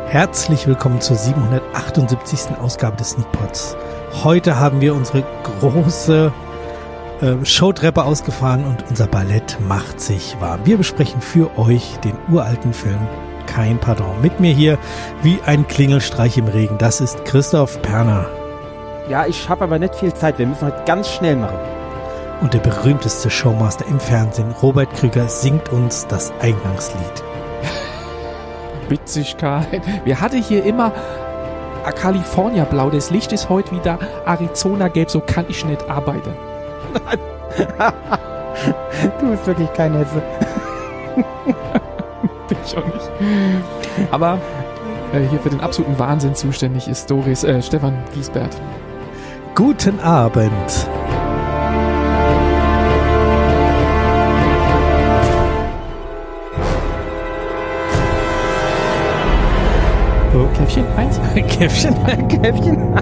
Herzlich willkommen zur 778. Ausgabe des Sneakpods. Heute haben wir unsere große Showtreppe ausgefahren und unser Ballett macht sich warm. Wir besprechen für euch den uralten Film Kein Pardon. Mit mir hier wie ein Klingelstreich im Regen. Das ist Christoph Perner. Ja, ich habe aber nicht viel Zeit. Wir müssen heute ganz schnell machen. Und der berühmteste Showmaster im Fernsehen, Robert Krüger, singt uns das Eingangslied. Witzigkeit. Wir hatten hier immer California Blau. Das Licht ist heute wieder Arizona Gelb. So kann ich nicht arbeiten. Du bist wirklich kein Hesse. Bin ich auch nicht. Aber hier für den absoluten Wahnsinn zuständig ist Stefan Giesbert. Guten Abend. Oh. Käffchen 1? Käffchen? Käffchen?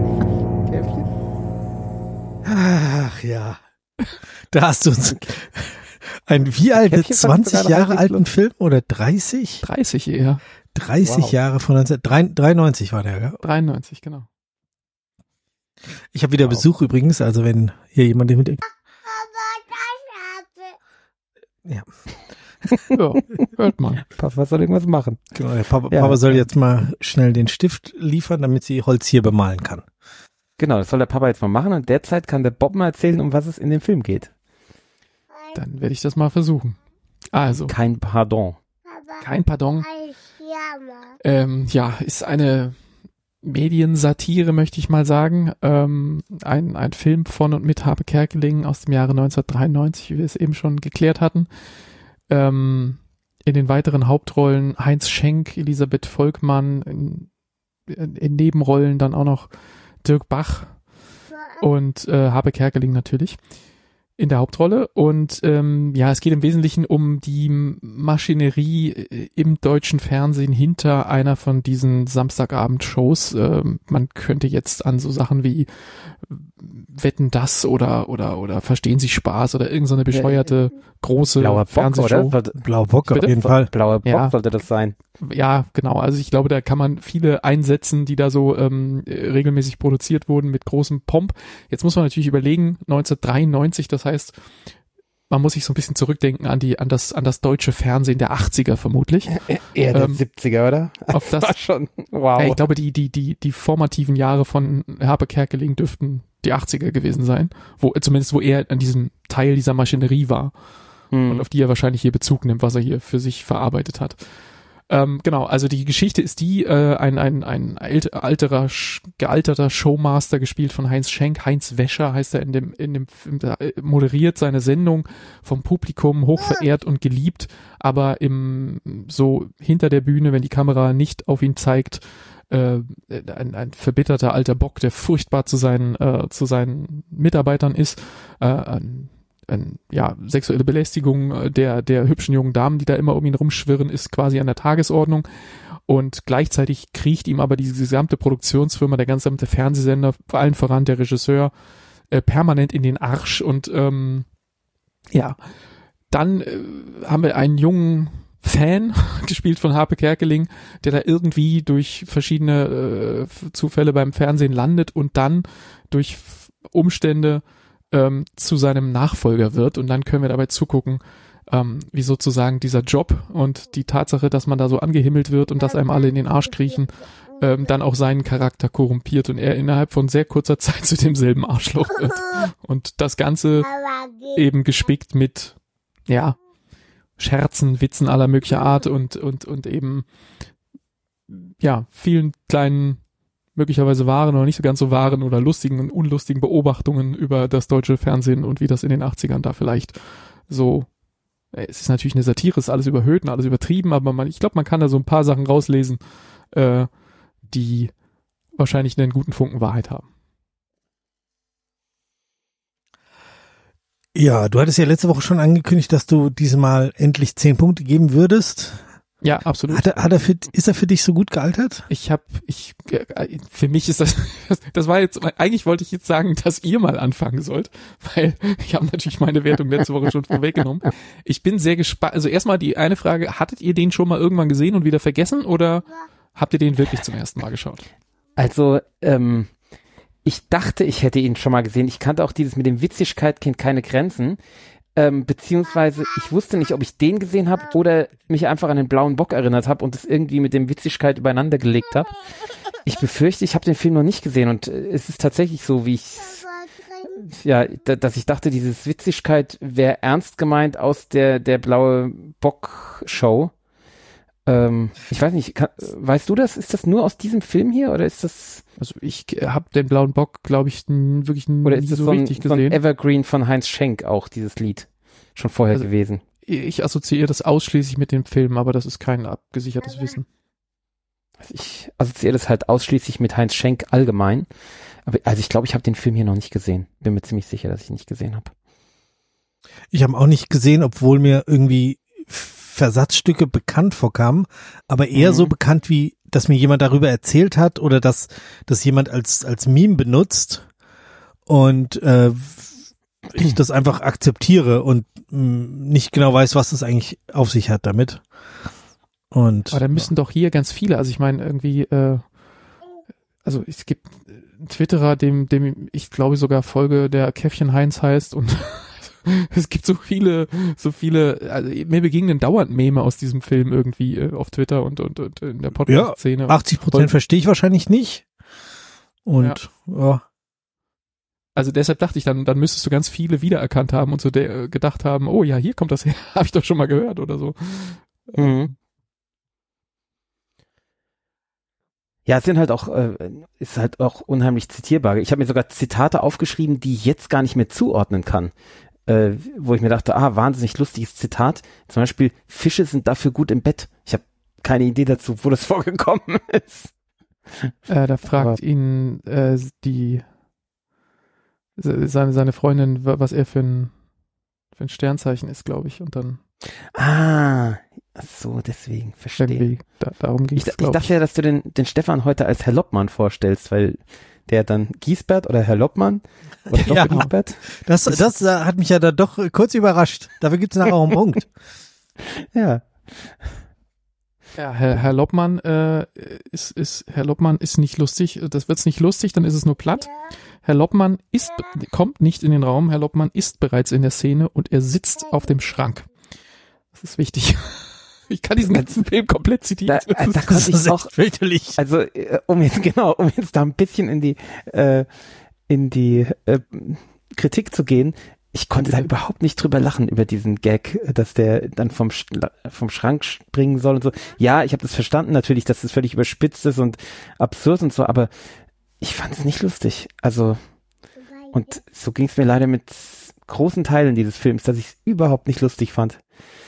Ach ja. Da hast du uns einen wie alt? 20 Jahre alten Film oder 30? 30 eher. 30 wow. Jahre von 1993 war der, ja? 93, genau. Ich habe wieder Besuch übrigens, also wenn hier jemand mit... Ja. Ja, hört man. Papa soll irgendwas machen. Genau, der Papa soll jetzt mal schnell den Stift liefern, damit sie Holz hier bemalen kann. Genau, das soll der Papa jetzt mal machen und derzeit kann der Bob mal erzählen, um was es in dem Film geht. Dann werde ich das mal versuchen. Also. Kein Pardon. Kein Pardon. Ist eine Mediensatire, möchte ich mal sagen. Ein Film von und mit Harpe Kerkeling aus dem Jahre 1993, wie wir es eben schon geklärt hatten. In den weiteren Hauptrollen Heinz Schenk, Elisabeth Volkmann, in Nebenrollen dann auch noch Dirk Bach und Harpe Kerkeling natürlich in der Hauptrolle. Und es geht im Wesentlichen um die Maschinerie im deutschen Fernsehen hinter einer von diesen Samstagabend-Shows. Man könnte jetzt an so Sachen wie Wetten, das oder Verstehen Sie Spaß oder irgend so eine bescheuerte große Blauer Fernsehshow. Bock, oder? Blauer Bock auf jeden Fall. Blauer Bock sollte das sein. Ja, genau. Also ich glaube, da kann man viele einsetzen, die da so regelmäßig produziert wurden mit großem Pomp. Jetzt muss man natürlich überlegen, 1993, das heißt, man muss sich so ein bisschen zurückdenken an das deutsche Fernsehen der 80er vermutlich. Eher der 70er, oder? Auf das war schon, wow. Ich glaube, die formativen Jahre von Harpe Kerkeling dürften die 80er gewesen sein, wo er an diesem Teil dieser Maschinerie war und auf die er wahrscheinlich hier Bezug nimmt, was er hier für sich verarbeitet hat. Genau, also die Geschichte ist die, ein gealterter Showmaster, gespielt von Heinz Schenk, Heinz Wäscher heißt er in dem Film, moderiert seine Sendung vom Publikum, hochverehrt und geliebt, aber so hinter der Bühne, wenn die Kamera nicht auf ihn zeigt, ein verbitterter alter Bock, der furchtbar zu seinen Mitarbeitern ist, sexuelle Belästigung der hübschen jungen Damen, die da immer um ihn rumschwirren, ist quasi an der Tagesordnung. Und gleichzeitig kriecht ihm aber diese gesamte Produktionsfirma, der gesamte Fernsehsender, vor allen voran der Regisseur, permanent in den Arsch. Und dann haben wir einen jungen Fan, gespielt von Harpe Kerkeling, der da irgendwie durch verschiedene Zufälle beim Fernsehen landet und dann durch Umstände zu seinem Nachfolger wird, und dann können wir dabei zugucken, wie sozusagen dieser Job und die Tatsache, dass man da so angehimmelt wird und dass einem alle in den Arsch kriechen, dann auch seinen Charakter korrumpiert und er innerhalb von sehr kurzer Zeit zu demselben Arschloch wird. Und das Ganze eben gespickt mit, Scherzen, Witzen aller möglicher Art und eben, vielen kleinen, möglicherweise wahren oder nicht so ganz so wahren oder lustigen und unlustigen Beobachtungen über das deutsche Fernsehen und wie das in den 80ern da vielleicht so, es ist natürlich eine Satire, ist alles überhöht und alles übertrieben, aber ich glaube, man kann da so ein paar Sachen rauslesen, die wahrscheinlich einen guten Funken Wahrheit haben. Ja, du hattest ja letzte Woche schon angekündigt, dass du diesmal endlich 10 Punkte geben würdest. Ja, absolut. Ist er für dich so gut gealtert? Für mich ist das war jetzt, eigentlich wollte ich jetzt sagen, dass ihr mal anfangen sollt, weil ich habe natürlich meine Wertung letzte Woche schon vorweggenommen. Ich bin sehr gespannt, also erstmal die eine Frage, hattet ihr den schon mal irgendwann gesehen und wieder vergessen oder habt ihr den wirklich zum ersten Mal geschaut? Also, ich dachte, ich hätte ihn schon mal gesehen. Ich kannte auch dieses mit dem Witzigkeit kennt keine Grenzen. Beziehungsweise ich wusste nicht, ob ich den gesehen habe oder mich einfach an den Blauen Bock erinnert habe und es irgendwie mit dem Witzigkeit übereinander gelegt habe. Ich befürchte, ich habe den Film noch nicht gesehen und es ist tatsächlich so, dass ich dachte, dieses Witzigkeit wäre ernst gemeint aus der Blaue Bock Show. Ich weiß nicht, weißt du das? Ist das nur aus diesem Film hier oder ist das? Also ich habe den Blauen Bock, glaube ich, wirklich oder ist nie das so richtig gesehen. So ein Evergreen von Heinz Schenk auch, dieses Lied? Schon vorher gewesen. Ich assoziiere das ausschließlich mit dem Film, aber das ist kein abgesichertes Wissen. Ich assoziiere das halt ausschließlich mit Heinz Schenk allgemein. Aber also ich glaube, ich habe den Film hier noch nicht gesehen. Bin mir ziemlich sicher, dass ich ihn nicht gesehen habe. Ich habe auch nicht gesehen, obwohl mir irgendwie Versatzstücke bekannt vorkamen, aber eher so bekannt wie, dass mir jemand darüber erzählt hat oder dass jemand als Meme benutzt und ich das einfach akzeptiere und nicht genau weiß, was das eigentlich auf sich hat damit. Und aber da müssen doch hier ganz viele, also ich meine irgendwie, also es gibt einen Twitterer, dem ich glaube sogar Folge, der Käffchen Heinz heißt und es gibt so viele, also mir begegnen dauernd Meme aus diesem Film irgendwie auf Twitter und in der Podcast-Szene. Ja, 80% verstehe ich wahrscheinlich nicht. Und ja. Also deshalb dachte ich, dann müsstest du ganz viele wiedererkannt haben und so gedacht haben, oh ja, hier kommt das her, habe ich doch schon mal gehört oder so. Mhm. Ja, es sind halt auch, ist halt auch unheimlich zitierbar. Ich habe mir sogar Zitate aufgeschrieben, die ich jetzt gar nicht mehr zuordnen kann. Wo ich mir dachte, wahnsinnig lustiges Zitat. Zum Beispiel, Fische sind dafür gut im Bett. Ich habe keine Idee dazu, wo das vorgekommen ist. Da fragt ihn seine Freundin, was er für ein Sternzeichen ist, glaube ich. Und dann so, deswegen, verstehe. Darum ging es, ich dachte ja, dass du den Stefan heute als Herr Loppmann vorstellst, weil der dann Giesbert oder Herr Loppmann oder ja, Giesbert. Das hat mich ja da doch kurz überrascht. Dafür gibt es nachher auch einen Punkt. Ja. Ja, Herr Loppmann Herr Loppmann ist nicht lustig. Das wird's nicht lustig, dann ist es nur platt. Herr Loppmann kommt nicht in den Raum. Herr Loppmann ist bereits in der Szene und er sitzt auf dem Schrank. Das ist wichtig. Ich kann diesen ganzen Film komplett zitieren. Da konnte ich auch fürchterlich. Also um jetzt da ein bisschen in die Kritik zu gehen. Ich konnte da überhaupt nicht drüber lachen, über diesen Gag, dass der dann vom Schrank springen soll und so. Ja, ich habe das verstanden natürlich, dass das völlig überspitzt ist und absurd und so, aber ich fand es nicht lustig. Also, und so ging es mir leider mit großen Teilen dieses Films, dass ich es überhaupt nicht lustig fand.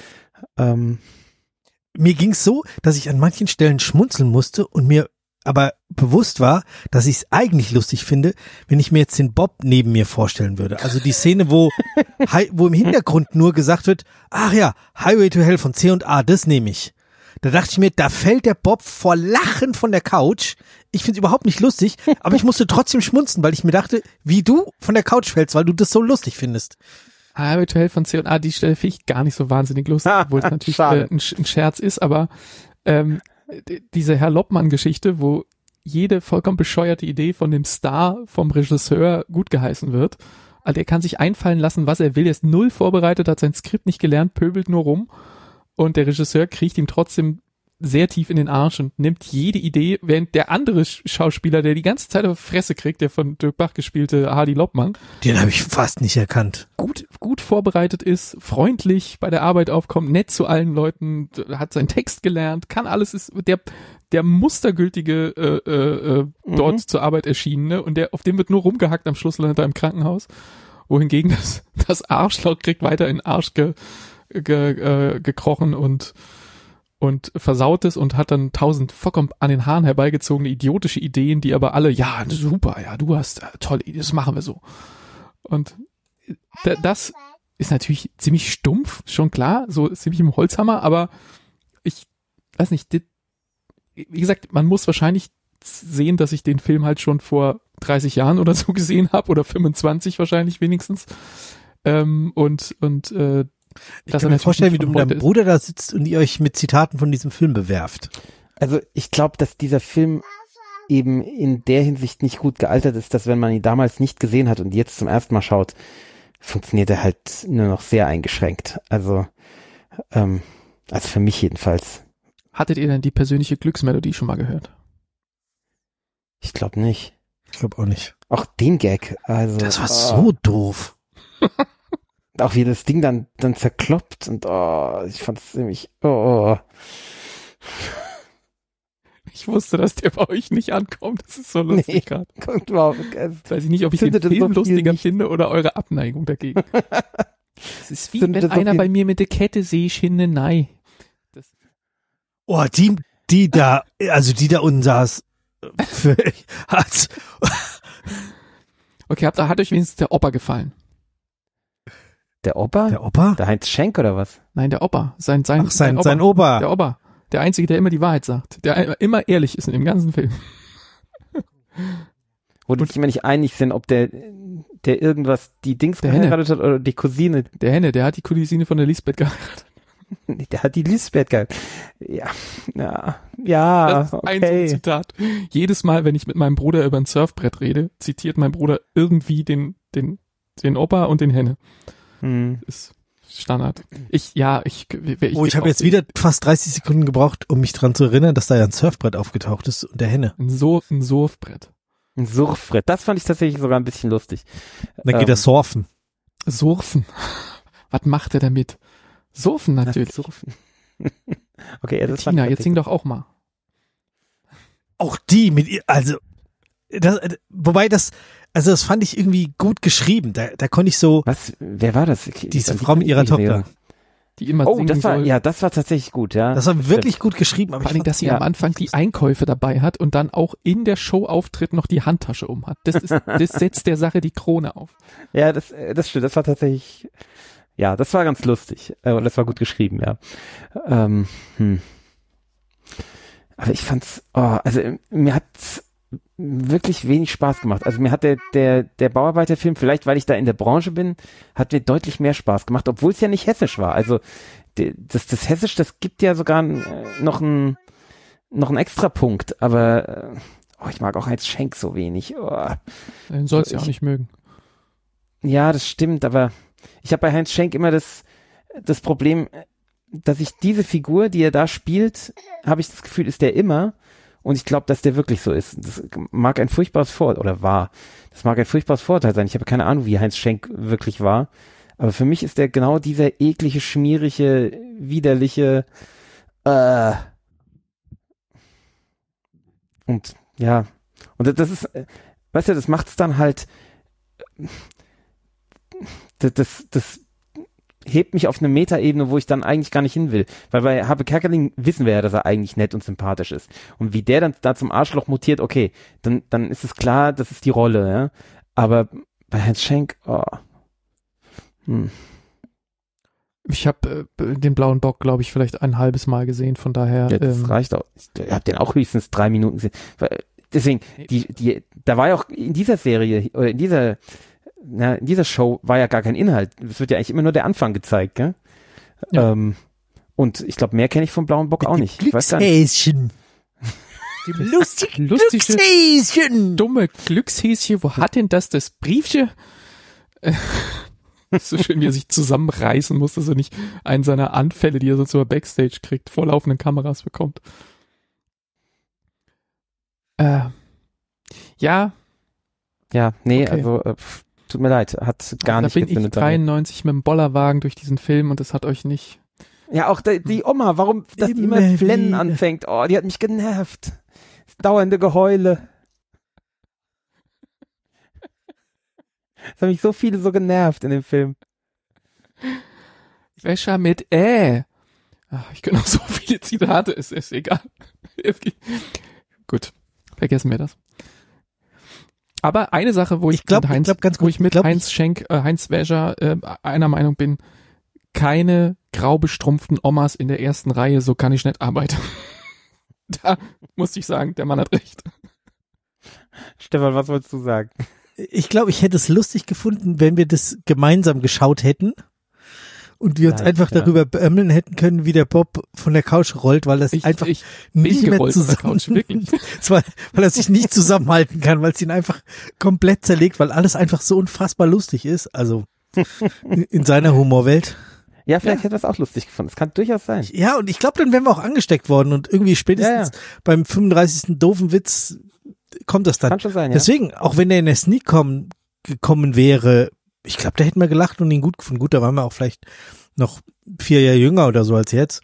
Mir ging's so, dass ich an manchen Stellen schmunzeln musste und mir aber bewusst war, dass ich es eigentlich lustig finde, wenn ich mir jetzt den Bob neben mir vorstellen würde. Also die Szene, wo im Hintergrund nur gesagt wird, ach ja, Highway to Hell von C&A, das nehme ich. Da dachte ich mir, da fällt der Bob vor Lachen von der Couch. Ich finde es überhaupt nicht lustig, aber ich musste trotzdem schmunzen, weil ich mir dachte, wie du von der Couch fällst, weil du das so lustig findest. Highway to Hell von C&A, die Stelle finde ich gar nicht so wahnsinnig lustig, obwohl es natürlich ein Scherz ist, aber diese Herr Loppmann-Geschichte, wo jede vollkommen bescheuerte Idee von dem Star, vom Regisseur gut geheißen wird. Also der kann sich einfallen lassen, was er will. Er ist null vorbereitet, hat sein Skript nicht gelernt, pöbelt nur rum. Und der Regisseur kriecht ihm trotzdem sehr tief in den Arsch und nimmt jede Idee, während der andere Schauspieler, der die ganze Zeit auf Fresse kriegt, der von Dirk Bach gespielte Hardy Loppmann. Den habe ich fast nicht erkannt. Gut vorbereitet ist, freundlich bei der Arbeit aufkommt, nett zu allen Leuten, hat seinen Text gelernt, kann alles, ist der mustergültige dort zur Arbeit erschienene und auf dem wird nur rumgehackt, am Schluss landet er im Krankenhaus. Wohingegen das Arschloch kriegt weiter in den Arsch gekrochen und versaut es und hat dann 1000 vollkommen an den Haaren herbeigezogene idiotische Ideen, die aber alle, ja, super, ja, du hast tolle Ideen, das machen wir so. Und das ist natürlich ziemlich stumpf, schon klar, so ziemlich im Holzhammer, aber ich weiß nicht, wie gesagt, man muss wahrscheinlich sehen, dass ich den Film halt schon vor 30 Jahren oder so gesehen habe, oder 25 wahrscheinlich wenigstens. Ich kann mir vorstellen, wie du mit deinem Bruder da sitzt und ihr euch mit Zitaten von diesem Film bewerft. Also ich glaube, dass dieser Film eben in der Hinsicht nicht gut gealtert ist, dass wenn man ihn damals nicht gesehen hat und jetzt zum ersten Mal schaut, funktioniert er halt nur noch sehr eingeschränkt. Also für mich jedenfalls. Hattet ihr denn die persönliche Glücksmelodie schon mal gehört? Ich glaube nicht. Ich glaube auch nicht. Auch den Gag. Also, das war so doof. Auch wie das Ding dann zerkloppt und ich fand es ziemlich, Ich wusste, dass der bei euch nicht ankommt. Das ist so lustig gerade. Kommt überhaupt. Weiß ich nicht, ob ich den Film lustiger finde oder eure Abneigung dagegen. Es ist wie wenn einer bei mir mit der Kette sehe ich hin, nein. Oh, die da unten saß. Okay, hat euch wenigstens der Opa gefallen? Der Opa? Der Opa? Der Heinz Schenk oder was? Nein, der Opa. Sein Opa. Der Opa. Der Einzige, der immer die Wahrheit sagt. Der immer ehrlich ist in dem ganzen Film. Wo die sich immer nicht einig sind, ob der irgendwas, die Dings geheiratet hat oder die Cousine. Der Henne, der hat die Cousine von der Lisbeth geheiratet. Der hat die Lisbeth geheiratet. Ja, das ist okay. ein so ein Zitat. Jedes Mal, wenn ich mit meinem Bruder über ein Surfbrett rede, zitiert mein Bruder irgendwie den Opa und den Henne. Ist Standard. Ich habe jetzt wieder fast 30 Sekunden gebraucht, um mich dran zu erinnern, dass da ja ein Surfbrett aufgetaucht ist und der Henne. Ein Surfbrett. Ein Surfbrett. Das fand ich tatsächlich sogar ein bisschen lustig. Dann geht er surfen. Surfen. Was macht er damit? Surfen natürlich. Surfen. Okay, das Tina, jetzt sing doch auch mal. Auch die mit ihr, also das fand ich irgendwie gut geschrieben. Da konnte ich so. Was? Wer war das? Diese Frau mit ihrer Tochter. Die immer singen soll. Das war tatsächlich gut, ja. Das war wirklich gut geschrieben. Aber vor allem, dass sie am Anfang die Einkäufe dabei hat und dann auch in der Show-Auftritt noch die Handtasche umhat. Das setzt der Sache die Krone auf. Ja, das stimmt. Das war tatsächlich, ja, das war ganz lustig. Und das war gut geschrieben, ja. Aber ich fand's, mir hat's wirklich wenig Spaß gemacht. Also mir hat der Bauarbeiterfilm, vielleicht weil ich da in der Branche bin, hat mir deutlich mehr Spaß gemacht, obwohl es ja nicht hessisch war. Also das Hessisch, das gibt ja sogar noch einen Extrapunkt, aber ich mag auch Heinz Schenk so wenig. Den sollst du ja auch nicht mögen. Ja, das stimmt, aber ich habe bei Heinz Schenk immer das Problem, dass ich diese Figur, die er da spielt, habe ich das Gefühl, ist der immer. Und ich glaube, dass der wirklich so ist. Das mag ein furchtbares Vorurteil sein. Ich habe keine Ahnung, wie Heinz Schenk wirklich war. Aber für mich ist der genau dieser eklige, schmierige, widerliche, und ja. Und das ist, weißt du, das macht's dann halt, das hebt mich auf eine Metaebene, wo ich dann eigentlich gar nicht hin will. Weil bei Habe Kerkeling wissen wir ja, dass er eigentlich nett und sympathisch ist. Und wie der dann da zum Arschloch mutiert, okay, dann ist es klar, das ist die Rolle, ja. Aber bei Heinz Schenk, Ich habe den Blauen Bock, glaube ich, vielleicht ein halbes Mal gesehen, von daher. Ja, das reicht auch. Ich habe den auch höchstens 3 Minuten gesehen. Deswegen, da war ja auch in dieser Serie, oder in dieser Show war ja gar kein Inhalt. Es wird ja eigentlich immer nur der Anfang gezeigt, gell? Ja. Und ich glaube, mehr kenne ich vom Blauen Bock auch nicht. Glückshäschen. Lustige Glückshäschen. Dumme Glückshäschen. Wo hat denn das Briefchen? So schön, wie er sich zusammenreißen muss, dass er nicht einen seiner Anfälle, die er so zur Backstage kriegt, vor laufenden Kameras bekommt. Ja. Ja, nee, okay. Also tut mir leid, hat gar nicht gezündet. Da bin ich 93 mit dem Bollerwagen durch diesen Film und das hat euch nicht... Ja, auch die Oma, warum, dass die immer Flennen anfängt, die hat mich genervt. Das dauernde Geheule. Das hat mich so viele so genervt in dem Film. Wäscher mit ich kann noch so viele Zitate, ist egal. Gut, vergessen wir das. Aber eine Sache, wo ich mit Heinz Schenk, Heinz Wäscher einer Meinung bin, keine grau bestrumpften Omas in der ersten Reihe, so kann ich nicht arbeiten. Da musste ich sagen, der Mann hat recht. Stefan, was wolltest du sagen? Ich glaube, ich hätte es lustig gefunden, wenn wir das gemeinsam geschaut hätten und wir uns einfach darüber beömmeln hätten können, wie der Bob von der Couch rollt, weil er einfach darüber beömmeln hätten können, wie der Bob von der Couch rollt, weil das nicht mehr zusammen, weil er sich nicht zusammenhalten kann, weil es ihn einfach komplett zerlegt, weil alles einfach so unfassbar lustig ist, also in seiner Humorwelt. Ja, vielleicht hätte er es auch lustig gefunden. Das kann durchaus sein. Ja, und ich glaube, dann wären wir auch angesteckt worden und irgendwie spätestens beim 35. doofen Witz kommt das dann. Kann schon sein, ja. Deswegen, auch wenn er in der Sneak gekommen wäre, ich glaube, da hätten wir gelacht und ihn gut gefunden. Gut, da waren wir auch vielleicht noch 4 Jahre jünger oder so als jetzt.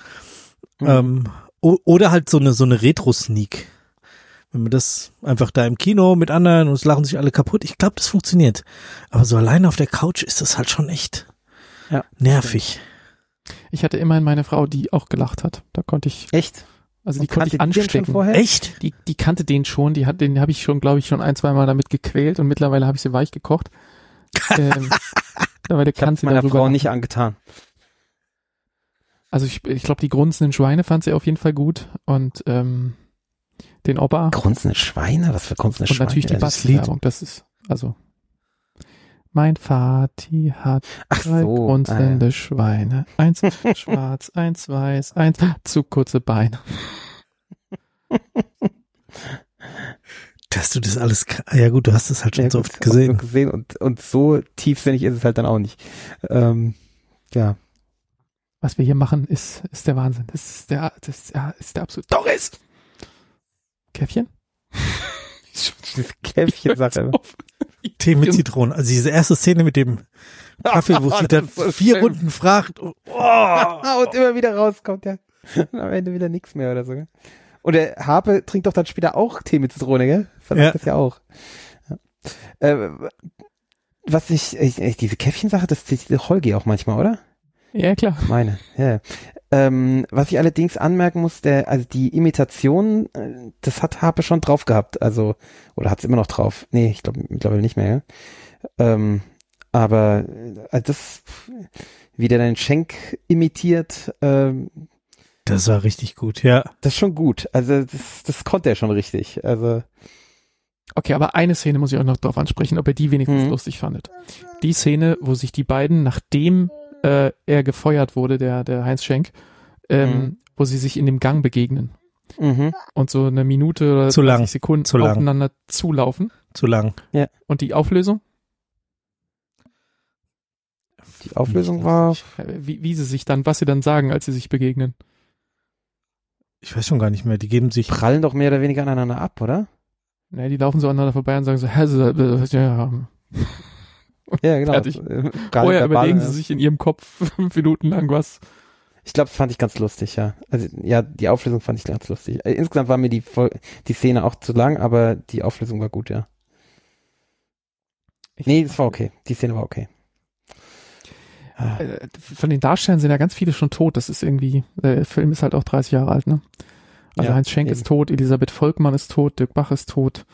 Oder halt so eine Retro-Sneak. Wenn man das einfach da im Kino mit anderen und es lachen sich alle kaputt. Ich glaube, das funktioniert. Aber so alleine auf der Couch ist das halt schon echt nervig. Ich hatte immerhin meine Frau, die auch gelacht hat. Da konnte ich. Echt? Also die konnte ich anstecken. Echt? Die kannte den schon. Den habe ich schon, glaube ich, schon 1-2 Mal damit gequält und mittlerweile habe ich sie weich gekocht. Mittlerweile kann sie meiner darüber Frau nicht angetan. Also ich glaube, die grunzenden Schweine fand sie auf jeden Fall gut und den Opa. Grunzende Schweine? Was für grunzende Schweine? Und natürlich die Basswerbung. Das ist, also mein Vati hat 3 grunzende Schweine. 1 schwarz, 1 weiß, 1 zu kurze Beine. Dass du das alles, ja gut, du hast es halt schon so oft gesehen. Und so tiefsinnig ist es halt dann auch nicht. Ja. Was wir hier machen, ist der Wahnsinn. Das ist der absolute Doris! Käffchen? Käffchen-Sache. Tee mit Zitronen. Also diese erste Szene mit dem Kaffee, wo sie dann so 4 Runden fragt. Und immer wieder rauskommt, ja. Und am Ende wieder nichts mehr oder so. Und der Harpe trinkt doch dann später auch Tee mit Zitrone, gell? Verlangt das ja auch. Ja. Was diese Käffchen-Sache, das ist die Holgi auch manchmal, oder? Ja, klar. Meine, ja. Was ich allerdings anmerken muss, also die Imitation, das hat Harpe schon drauf gehabt, also, oder hat es immer noch drauf. Nee, ich glaube mittlerweile nicht mehr, ja. Aber das, wie der deinen Schenk imitiert, das war richtig gut, ja. Das ist schon gut, also das konnte er schon richtig, also. Okay, aber eine Szene muss ich auch noch drauf ansprechen, ob ihr die wenigstens lustig fandet. Die Szene, wo sich die beiden, nachdem er gefeuert wurde, der Heinz Schenk, wo sie sich in dem Gang begegnen und so eine Minute oder 20 Sekunden aufeinander zulaufen. Zu lang. Ja. Und die Auflösung? Die Auflösung war... Wie sie sich dann, was sie dann sagen, als sie sich begegnen. Ich weiß schon gar nicht mehr, die geben sich... Prallen doch mehr oder weniger aneinander ab, oder? Ne, die laufen so aneinander vorbei und sagen so, ja, genau. Fertig. Vorher überlegen sie sich in ihrem Kopf 5 Minuten lang was. Ich glaube, das fand ich ganz lustig, ja. Also, ja, die Auflösung fand ich ganz lustig. Insgesamt war mir die Szene auch zu lang, aber die Auflösung war gut, ja. Das war okay. Die Szene war okay. Von den Darstellern sind ja ganz viele schon tot. Das ist irgendwie, der Film ist halt auch 30 Jahre alt, ne? Also Heinz Schenk ist tot, Elisabeth Volkmann ist tot, Dirk Bach ist tot.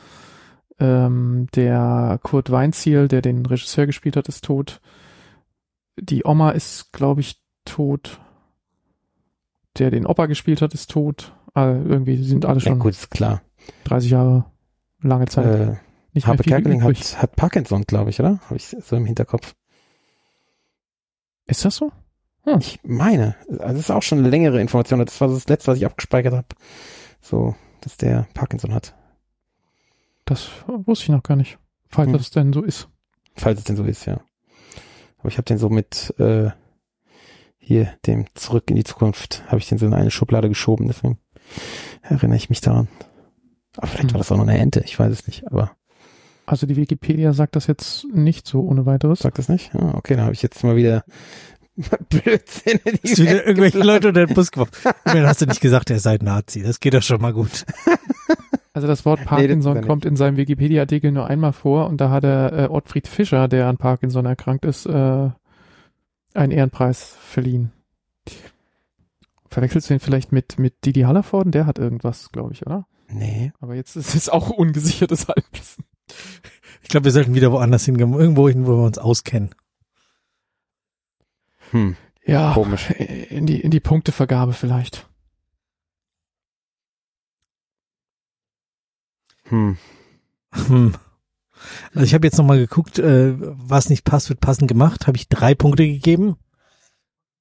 Der Kurt Weinziel, der den Regisseur gespielt hat, ist tot. Die Oma ist, glaube ich, tot. Der den Opa gespielt hat, ist tot. Irgendwie sind alle schon gut, ist klar. 30 Jahre, lange Zeit. Nicht Harpe Kerkeling hat Parkinson, glaube ich, oder? Habe ich so im Hinterkopf. Ist das so? Ich meine, also das ist auch schon eine längere Information. Das war das letzte, was ich abgespeichert habe. So, dass der Parkinson hat. Das wusste ich noch gar nicht. Falls das denn so ist. Falls es denn so ist, ja. Aber ich habe den so mit hier dem Zurück in die Zukunft, habe ich den so in eine Schublade geschoben. Deswegen erinnere ich mich daran. Aber vielleicht war das auch noch eine Ente. Ich weiß es nicht. Aber also die Wikipedia sagt das jetzt nicht so ohne weiteres. Sagt das nicht? Ah, okay, dann habe ich jetzt mal wieder Blödsinn. Hast du wieder irgendwelche Leute unter den Bus geworfen? Dann hast du nicht gesagt, er sei Nazi. Das geht doch schon mal gut. Also das Wort Parkinson kommt in seinem Wikipedia-Artikel nur einmal vor und da hat er Ottfried Fischer, der an Parkinson erkrankt ist, einen Ehrenpreis verliehen. Verwechselst du ihn vielleicht mit Didi Hallervorden? Der hat irgendwas, glaube ich, oder? Nee. Aber jetzt ist es auch ungesichertes Halbwissen. Ich glaube, wir sollten wieder woanders hingehen, irgendwo hin, wo wir uns auskennen. Ja, komisch. In die Punktevergabe vielleicht. Also ich habe jetzt nochmal geguckt, was nicht passt, wird passend gemacht. Habe ich 3 Punkte gegeben.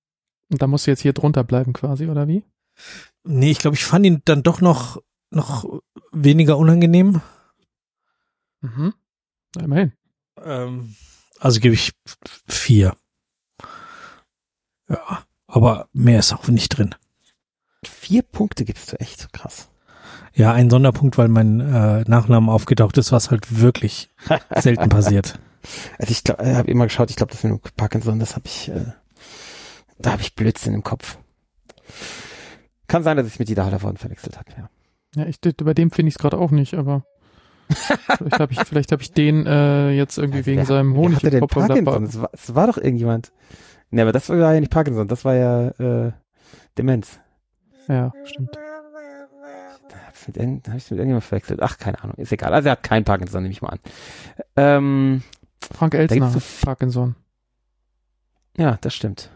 Und da musst du jetzt hier drunter bleiben quasi, oder wie? Nee, ich glaube, ich fand ihn dann doch noch weniger unangenehm. Mhm. Na, immerhin. Also gebe ich 4. Ja, aber mehr ist auch nicht drin. 4 Punkte gibst du, echt krass. Ja, ein Sonderpunkt, weil mein Nachname aufgetaucht ist, was halt wirklich selten passiert. Also ich glaube, habe immer geschaut, ich glaube, das mit Parkinson, das habe ich, da habe ich Blödsinn im Kopf. Kann sein, dass ich es mit Ida Hallervorden verwechselt habe, ja. Ja, bei dem finde ich es gerade auch nicht, aber vielleicht hab ich den jetzt irgendwie wegen seinem Honig im Kopf. Parkinson? Es war doch irgendjemand. Nee, aber das war ja nicht Parkinson, das war ja Demenz. Ja, stimmt. Hab ich mit irgendjemandem verwechselt? Ach, keine Ahnung, ist egal. Also er hat kein Parkinson, nehme ich mal an. Frank Elstner hat Parkinson. Ja, das stimmt.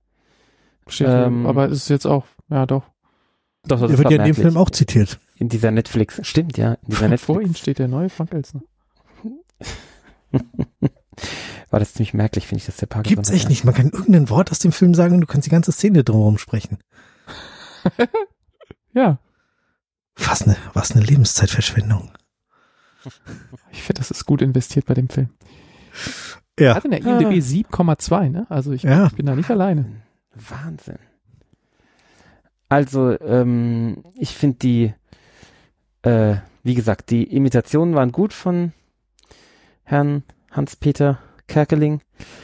Aber es ist jetzt auch, ja doch. Doch, der wird ja in dem Film auch zitiert. In dieser Netflix, stimmt ja. In dieser Netflix. Vor ihm steht der neue Frank Elstner. War das ziemlich merklich, finde ich, dass der Parkinson Gibt's echt nicht. Man kann irgendein Wort aus dem Film sagen und du kannst die ganze Szene drumherum sprechen. Ja. Was eine Lebenszeitverschwendung. Ich finde, das ist gut investiert bei dem Film. Ja. Hat in der IMDb 7,2, ne? Also ich bin da nicht alleine. Wahnsinn. Also, ich finde die, wie gesagt, die Imitationen waren gut von Herrn Hans-Peter Kerkeling.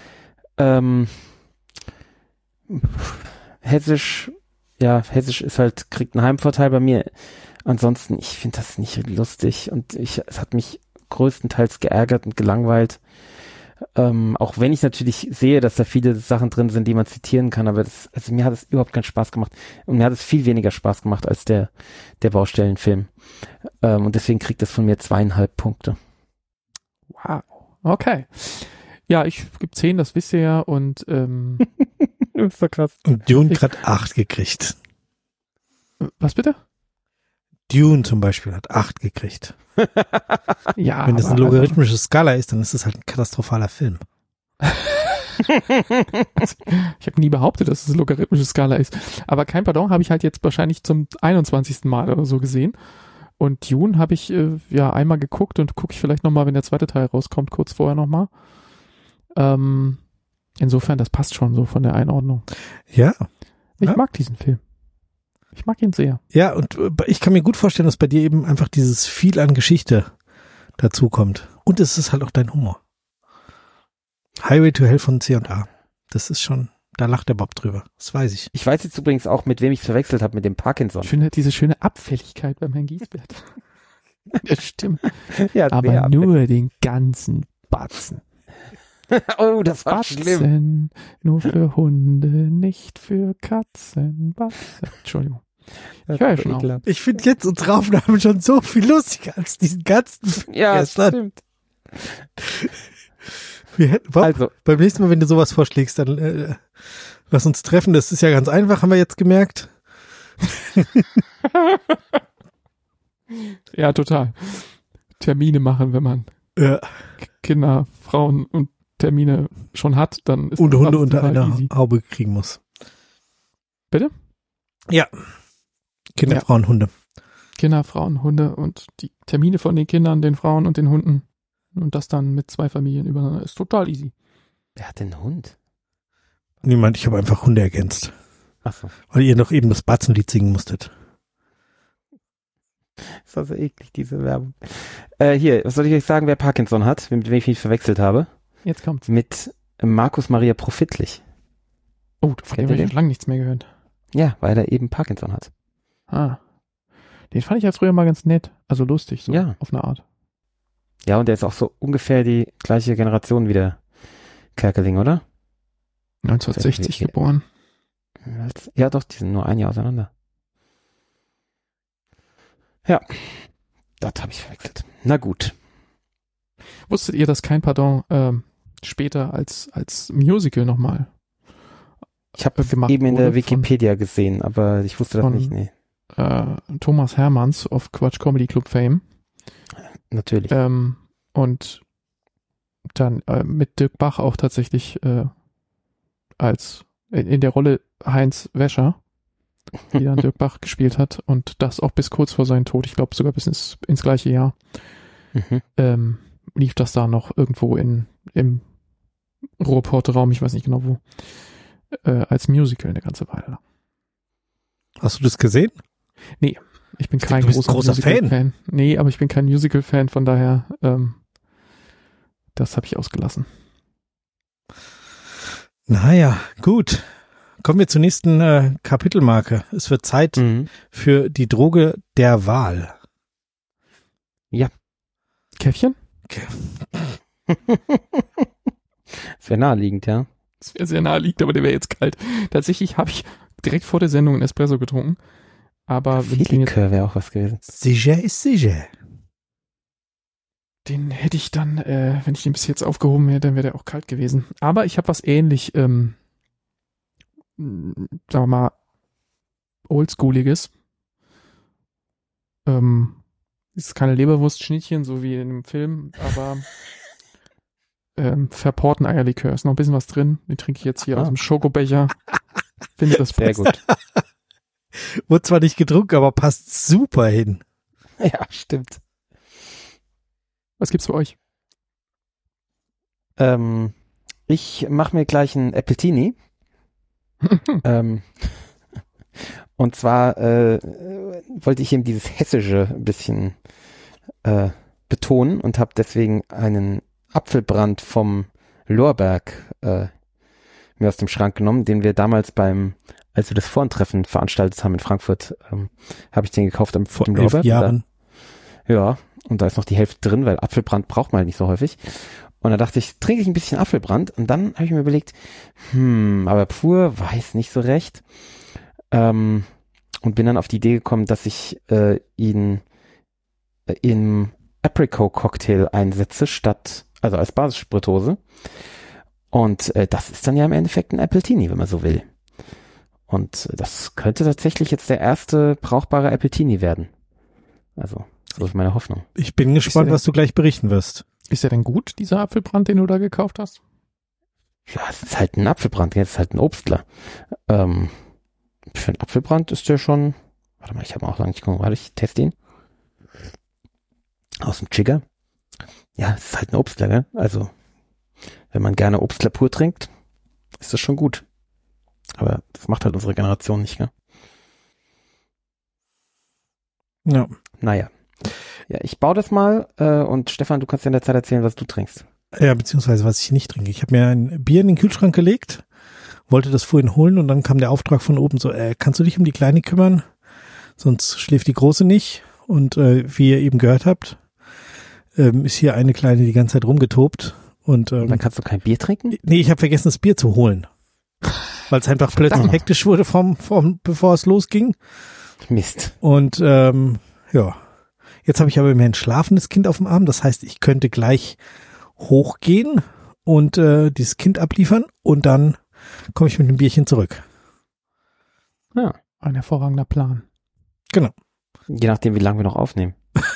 Hessisch ist halt, kriegt einen Heimvorteil bei mir. Ansonsten, ich finde das nicht lustig und es hat mich größtenteils geärgert und gelangweilt. Auch wenn ich natürlich sehe, dass da viele Sachen drin sind, die man zitieren kann, aber mir hat es überhaupt keinen Spaß gemacht. Und mir hat es viel weniger Spaß gemacht als der Baustellenfilm. Und deswegen kriegt das von mir 2,5 Punkte. Wow. Okay. Ja, ich gebe 10, das wisst ihr ja, und das ist so krass. Und Dune gerade 8 gekriegt. Was bitte? Dune zum Beispiel hat 8 gekriegt. Ja. Wenn das eine logarithmische Skala ist, dann ist das halt ein katastrophaler Film. Ich habe nie behauptet, dass es eine logarithmische Skala ist. Aber kein Pardon habe ich halt jetzt wahrscheinlich zum 21. Mal oder so gesehen. Und Dune habe ich einmal geguckt und gucke ich vielleicht nochmal, wenn der zweite Teil rauskommt, kurz vorher nochmal. Insofern, das passt schon so von der Einordnung. Ja. Ich mag diesen Film. Ich mag ihn sehr. Ja, und ich kann mir gut vorstellen, dass bei dir eben einfach dieses viel an Geschichte dazukommt. Und es ist halt auch dein Humor. Highway to Hell von C&A. Das ist schon, da lacht der Bob drüber. Das weiß ich. Ich weiß jetzt übrigens auch, mit wem ich verwechselt habe, mit dem Parkinson. Diese schöne Abfälligkeit beim Herrn Giesbert. Der Stimme. Ja, aber nur den ganzen Batzen. Oh, das war Batzen, schlimm. Nur für Hunde, nicht für Katzen. Batzen. Entschuldigung. Ich höre ja schon auf. Ich finde jetzt unsere Aufnahmen schon so viel lustiger als diesen ganzen Film gestern. Stimmt. Wir hätten, Bob, beim nächsten Mal, wenn du sowas vorschlägst, dann lass uns treffen. Das ist ja ganz einfach, haben wir jetzt gemerkt. Ja, total. Termine machen, wenn man Kinder, Frauen und Termine schon hat, dann ist und das Hunde unter einer easy. Haube kriegen muss. Bitte? Ja. Kinder, Frauen, Hunde. Kinder, Frauen, Hunde und die Termine von den Kindern, den Frauen und den Hunden. Und das dann mit 2 Familien übereinander. Ist total easy. Wer hat denn einen Hund? Niemand, ich habe einfach Hunde ergänzt. Ach so. Weil ihr noch eben das Batzenlied singen musstet. Das war so eklig, diese Werbung. Hier, was soll ich euch sagen, wer Parkinson hat, mit wem ich mich verwechselt habe? Jetzt kommt's. Mit Markus Maria Profitlich. Oh, von dem habe ich schon lange nichts mehr gehört. Ja, weil er eben Parkinson hat. Ah. Den fand ich ja früher mal ganz nett. Also lustig, so auf eine Art. Ja, und der ist auch so ungefähr die gleiche Generation wie der Kerkeling, oder? 1960 geboren. Ja, doch, die sind nur ein Jahr auseinander. Ja, das habe ich verwechselt. Na gut. Wusstet ihr, dass kein Pardon später als Musical nochmal Ich habe eben in der Wikipedia gesehen, aber ich wusste das nicht. Nee. Thomas Hermanns of Quatsch Comedy Club Fame. Natürlich. Und dann mit Dirk Bach auch tatsächlich als in der Rolle Heinz Wäscher, die dann Dirk Bach gespielt hat und das auch bis kurz vor seinem Tod, ich glaube sogar bis ins gleiche Jahr, lief das da noch irgendwo im Ruhrpott-Raum, ich weiß nicht genau wo, als Musical eine ganze Weile lang. Hast du das gesehen? Nee, ich bin kein großer Musical-Fan. Nee, aber ich bin kein Musical-Fan, von daher das habe ich ausgelassen. Naja, gut. Kommen wir zur nächsten Kapitelmarke. Es wird Zeit für die Droge der Wahl. Ja. Käffchen? Das wäre naheliegend, ja. Das wäre sehr naheliegend, aber der wäre jetzt kalt. Tatsächlich habe ich direkt vor der Sendung einen Espresso getrunken. Aber Likör wäre auch was gewesen. Sicher ist sicher. Den hätte ich dann, wenn ich den bis jetzt aufgehoben hätte, dann wäre der auch kalt gewesen. Aber ich habe was ähnlich, sagen wir mal, Oldschooliges. Ist keine Leberwurstschnittchen, so wie in einem Film, aber verporten Eierlikör. Ist noch ein bisschen was drin. Den trinke ich jetzt hier aus dem Schokobecher. Finde das sehr gut. Wurde zwar nicht getrunken, aber passt super hin. Ja, stimmt. Was gibt's für euch? Ich mache mir gleich einen Appletini. Und zwar wollte ich eben dieses Hessische ein bisschen betonen und habe deswegen einen Apfelbrand vom Lorberg mir aus dem Schrank genommen, den wir damals als wir das Vorentreffen veranstaltet haben in Frankfurt, habe ich den gekauft vor dem 11 Lorberg. Jahren. Ja, und da ist noch die Hälfte drin, weil Apfelbrand braucht man halt nicht so häufig. Und da dachte ich, trinke ich ein bisschen Apfelbrand. Und dann habe ich mir überlegt, aber pur, weiß nicht so recht. Und bin dann auf die Idee gekommen, dass ich ihn im Apricot-Cocktail einsetze, also als Basisspirituose. Und das ist dann ja im Endeffekt ein Appletini, wenn man so will. Und das könnte tatsächlich jetzt der erste brauchbare Appletini werden. Also, so ist meine Hoffnung. Ich bin gespannt, was du gleich berichten wirst. Ist der denn gut, dieser Apfelbrand, den du da gekauft hast? Ja, es ist halt ein Apfelbrand, jetzt ist halt ein Obstler. Für einen Apfelbrand ist der schon, warte mal, ich habe auch lange nicht geguckt, ich teste ihn. Aus dem Chigger. Ja, es ist halt ein Obstler, gell? Also, wenn man gerne Obstler pur trinkt, ist das schon gut. Aber das macht halt unsere Generation nicht, gell? Ja. Naja. Ja, ich baue das mal und Stefan, du kannst dir in der Zeit erzählen, was du trinkst. Ja, beziehungsweise was ich nicht trinke. Ich habe mir ein Bier in den Kühlschrank gelegt, wollte das vorhin holen und dann kam der Auftrag von oben so, kannst du dich um die Kleine kümmern? Sonst schläft die Große nicht. Und wie ihr eben gehört habt, ist hier eine Kleine die ganze Zeit rumgetobt. Und dann kannst du kein Bier trinken? Nee, ich habe vergessen, das Bier zu holen. Weil es einfach plötzlich hektisch wurde bevor es losging. Mist. Und ja, jetzt habe ich aber immerhin ein schlafendes Kind auf dem Arm. Das heißt, ich könnte gleich hochgehen und dieses Kind abliefern und dann komme ich mit dem Bierchen zurück. Ja, ein hervorragender Plan. Genau. Je nachdem, wie lange wir noch aufnehmen.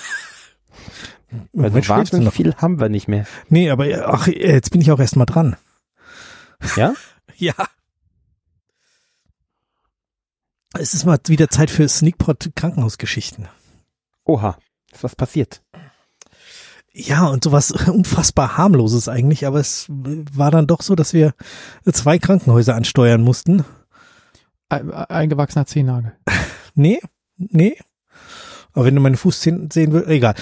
Weil so wahnsinnig viel haben wir nicht mehr. Nee, aber jetzt bin ich auch erst mal dran. Ja? Ja. Es ist mal wieder Zeit für Sneakpot Krankenhausgeschichten. Oha, ist was passiert? Ja, und sowas unfassbar harmloses eigentlich, aber es war dann doch so, dass wir 2 Krankenhäuser ansteuern mussten. Eingewachsener Zehennagel. Nee. Aber wenn du meine Fußzehen sehen willst, egal.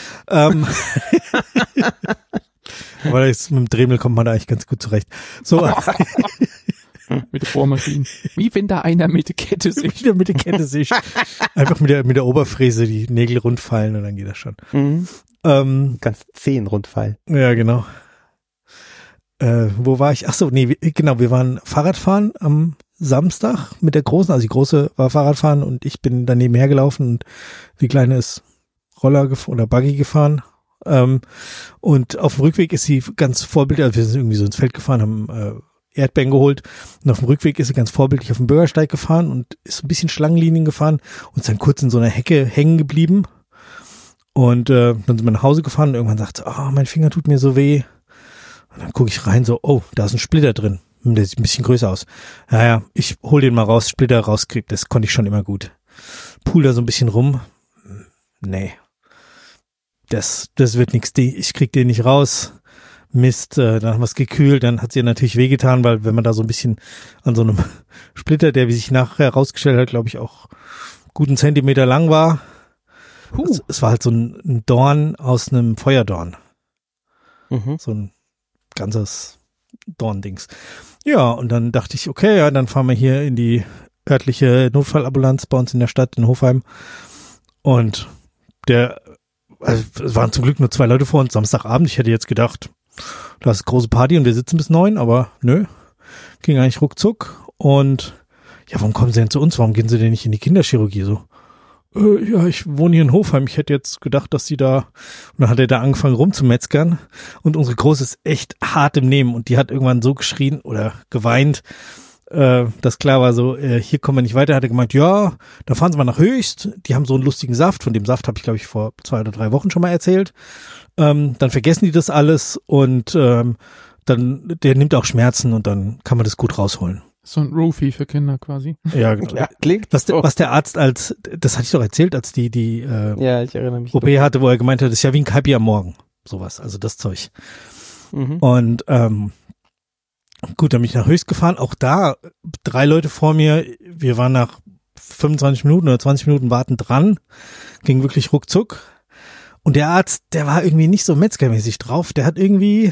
Aber jetzt mit dem Dremel kommt man da eigentlich ganz gut zurecht. So. Mit der Bohrmaschine. Wie wenn da einer mit der Kette sich. Wieder mit der Kette sich. Einfach mit der Oberfräse die Nägel rundfallen und dann geht das schon. Ganz 10 rundfallen. Ja, genau. Wo war ich? Ach so, nee, genau, wir waren Fahrradfahren am Samstag mit der Großen, also die Große war Fahrradfahren und ich bin daneben hergelaufen und die Kleine ist Roller oder Buggy gefahren. Und auf dem Rückweg ist sie ganz vorbildlich, also wir sind irgendwie so ins Feld gefahren, haben Erdbeeren geholt und auf dem Rückweg ist sie ganz vorbildlich auf dem Bürgersteig gefahren und ist so ein bisschen Schlangenlinien gefahren und ist dann kurz in so einer Hecke hängen geblieben. Und dann sind wir nach Hause gefahren und irgendwann sagt sie, mein Finger tut mir so weh. Und dann gucke ich rein, so, oh, da ist ein Splitter drin. Der sieht ein bisschen größer aus. Naja, ich hol den mal raus, Splitter rauskrieg, das konnte ich schon immer gut. Pool da so ein bisschen rum. Nee. Das wird nix. Ich krieg den nicht raus. Mist, dann haben wir es gekühlt, dann hat sie natürlich wehgetan, weil wenn man da so ein bisschen an so einem Splitter, der wie sich nachher herausgestellt hat, glaube ich auch guten Zentimeter lang war. Es war halt so ein Dorn aus einem Feuerdorn. So ein ganzes Dorndings. Ja, und dann dachte ich, okay, ja, dann fahren wir hier in die örtliche Notfallambulanz bei uns in der Stadt in Hofheim. Und es waren zum Glück nur 2 Leute vor uns Samstagabend. Ich hätte jetzt gedacht, da ist große Party und wir sitzen bis 9, aber nö, ging eigentlich ruckzuck. Und ja, warum kommen Sie denn zu uns? Warum gehen Sie denn nicht in die Kinderchirurgie so? Ja, ich wohne hier in Hofheim. Ich hätte jetzt gedacht, dass Sie da... Und dann hat er da angefangen rumzumetzgern. Und unsere Große ist echt hart im Nehmen. Und die hat irgendwann so geschrien oder geweint, dass klar war so, hier kommen wir nicht weiter. Hat er gemeint, ja, dann fahren Sie mal nach Höchst. Die haben so einen lustigen Saft. Von dem Saft habe ich, glaube ich, vor 2 oder 3 Wochen schon mal erzählt. Dann vergessen die das alles und dann, der nimmt auch Schmerzen und dann kann man das gut rausholen. So ein Roofie für Kinder quasi. Ja, genau. Ja, was der Arzt das hatte ich doch erzählt, als die ja, ich erinnere mich OP hatte, wo er gemeint hat, das ist ja wie ein Kalbi am Morgen. Sowas, also das Zeug. Und gut, dann bin ich nach Höchst gefahren. Auch da 3 Leute vor mir. Wir waren nach 25 Minuten oder 20 Minuten warten dran. Ging wirklich ruckzuck. Und der Arzt, der war irgendwie nicht so metzgermäßig drauf. Der hat irgendwie,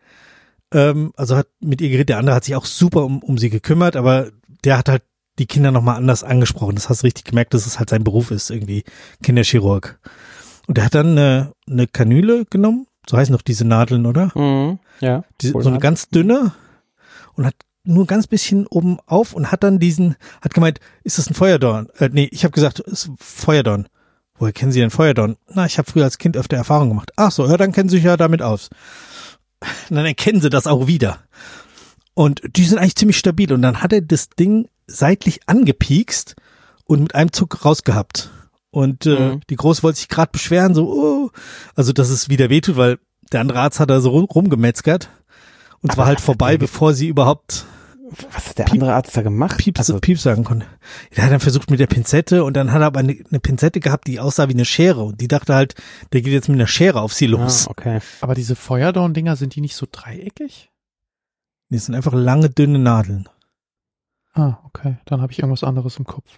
also hat mit ihr geredet. Der andere hat sich auch super um sie gekümmert, aber der hat halt die Kinder nochmal anders angesprochen. Das hast du richtig gemerkt, dass es halt sein Beruf ist, irgendwie Kinderchirurg. Und der hat dann eine Kanüle genommen. So heißen doch diese Nadeln, oder? Ja. So eine ganz dünne und hat nur ganz bisschen oben auf und hat dann hat gemeint, ist das ein Feuerdorn? Nee, ich habe gesagt, es ist Feuerdorn. Woher kennen Sie denn Feuerdorn? Na, ich habe früher als Kind öfter Erfahrung gemacht. Ach so, ja, dann kennen Sie sich ja damit aus. Dann erkennen Sie das auch wieder. Und die sind eigentlich ziemlich stabil. Und dann hat er das Ding seitlich angepiekst und mit einem Zug rausgehabt. Und die Große wollte sich gerade beschweren, so, also dass es wieder wehtut, weil der andere Arzt hat da so rumgemetzgert. Und es war halt vorbei, bevor sie überhaupt... Was hat der andere Arzt da gemacht? Pieps sagen konnte. Der hat dann versucht mit der Pinzette und dann hat er aber eine Pinzette gehabt, die aussah wie eine Schere und die dachte halt, der geht jetzt mit einer Schere auf sie los. Ah, okay. Aber diese Feuerdorn-Dinger, sind die nicht so dreieckig? Die sind einfach lange, dünne Nadeln. Ah, okay. Dann habe ich irgendwas anderes im Kopf.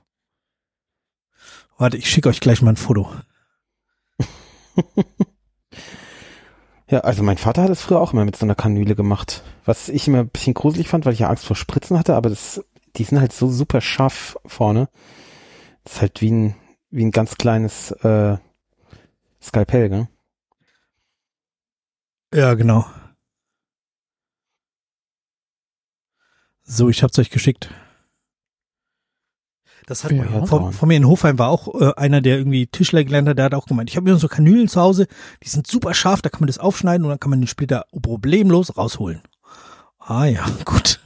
Warte, ich schicke euch gleich mal ein Foto. Ja, also mein Vater hat es früher auch immer mit so einer Kanüle gemacht. Was ich immer ein bisschen gruselig fand, weil ich ja Angst vor Spritzen hatte, aber die sind halt so super scharf vorne. Das ist halt wie ein ganz kleines Skalpell, gell? Ja, genau. So, ich hab's euch geschickt. Das hat von mir in Hofheim war auch einer, der irgendwie Tischler gelernt hat, der hat auch gemeint, ich habe mir so Kanülen zu Hause, die sind super scharf, da kann man das aufschneiden und dann kann man den Splitter problemlos rausholen. Ah ja, gut.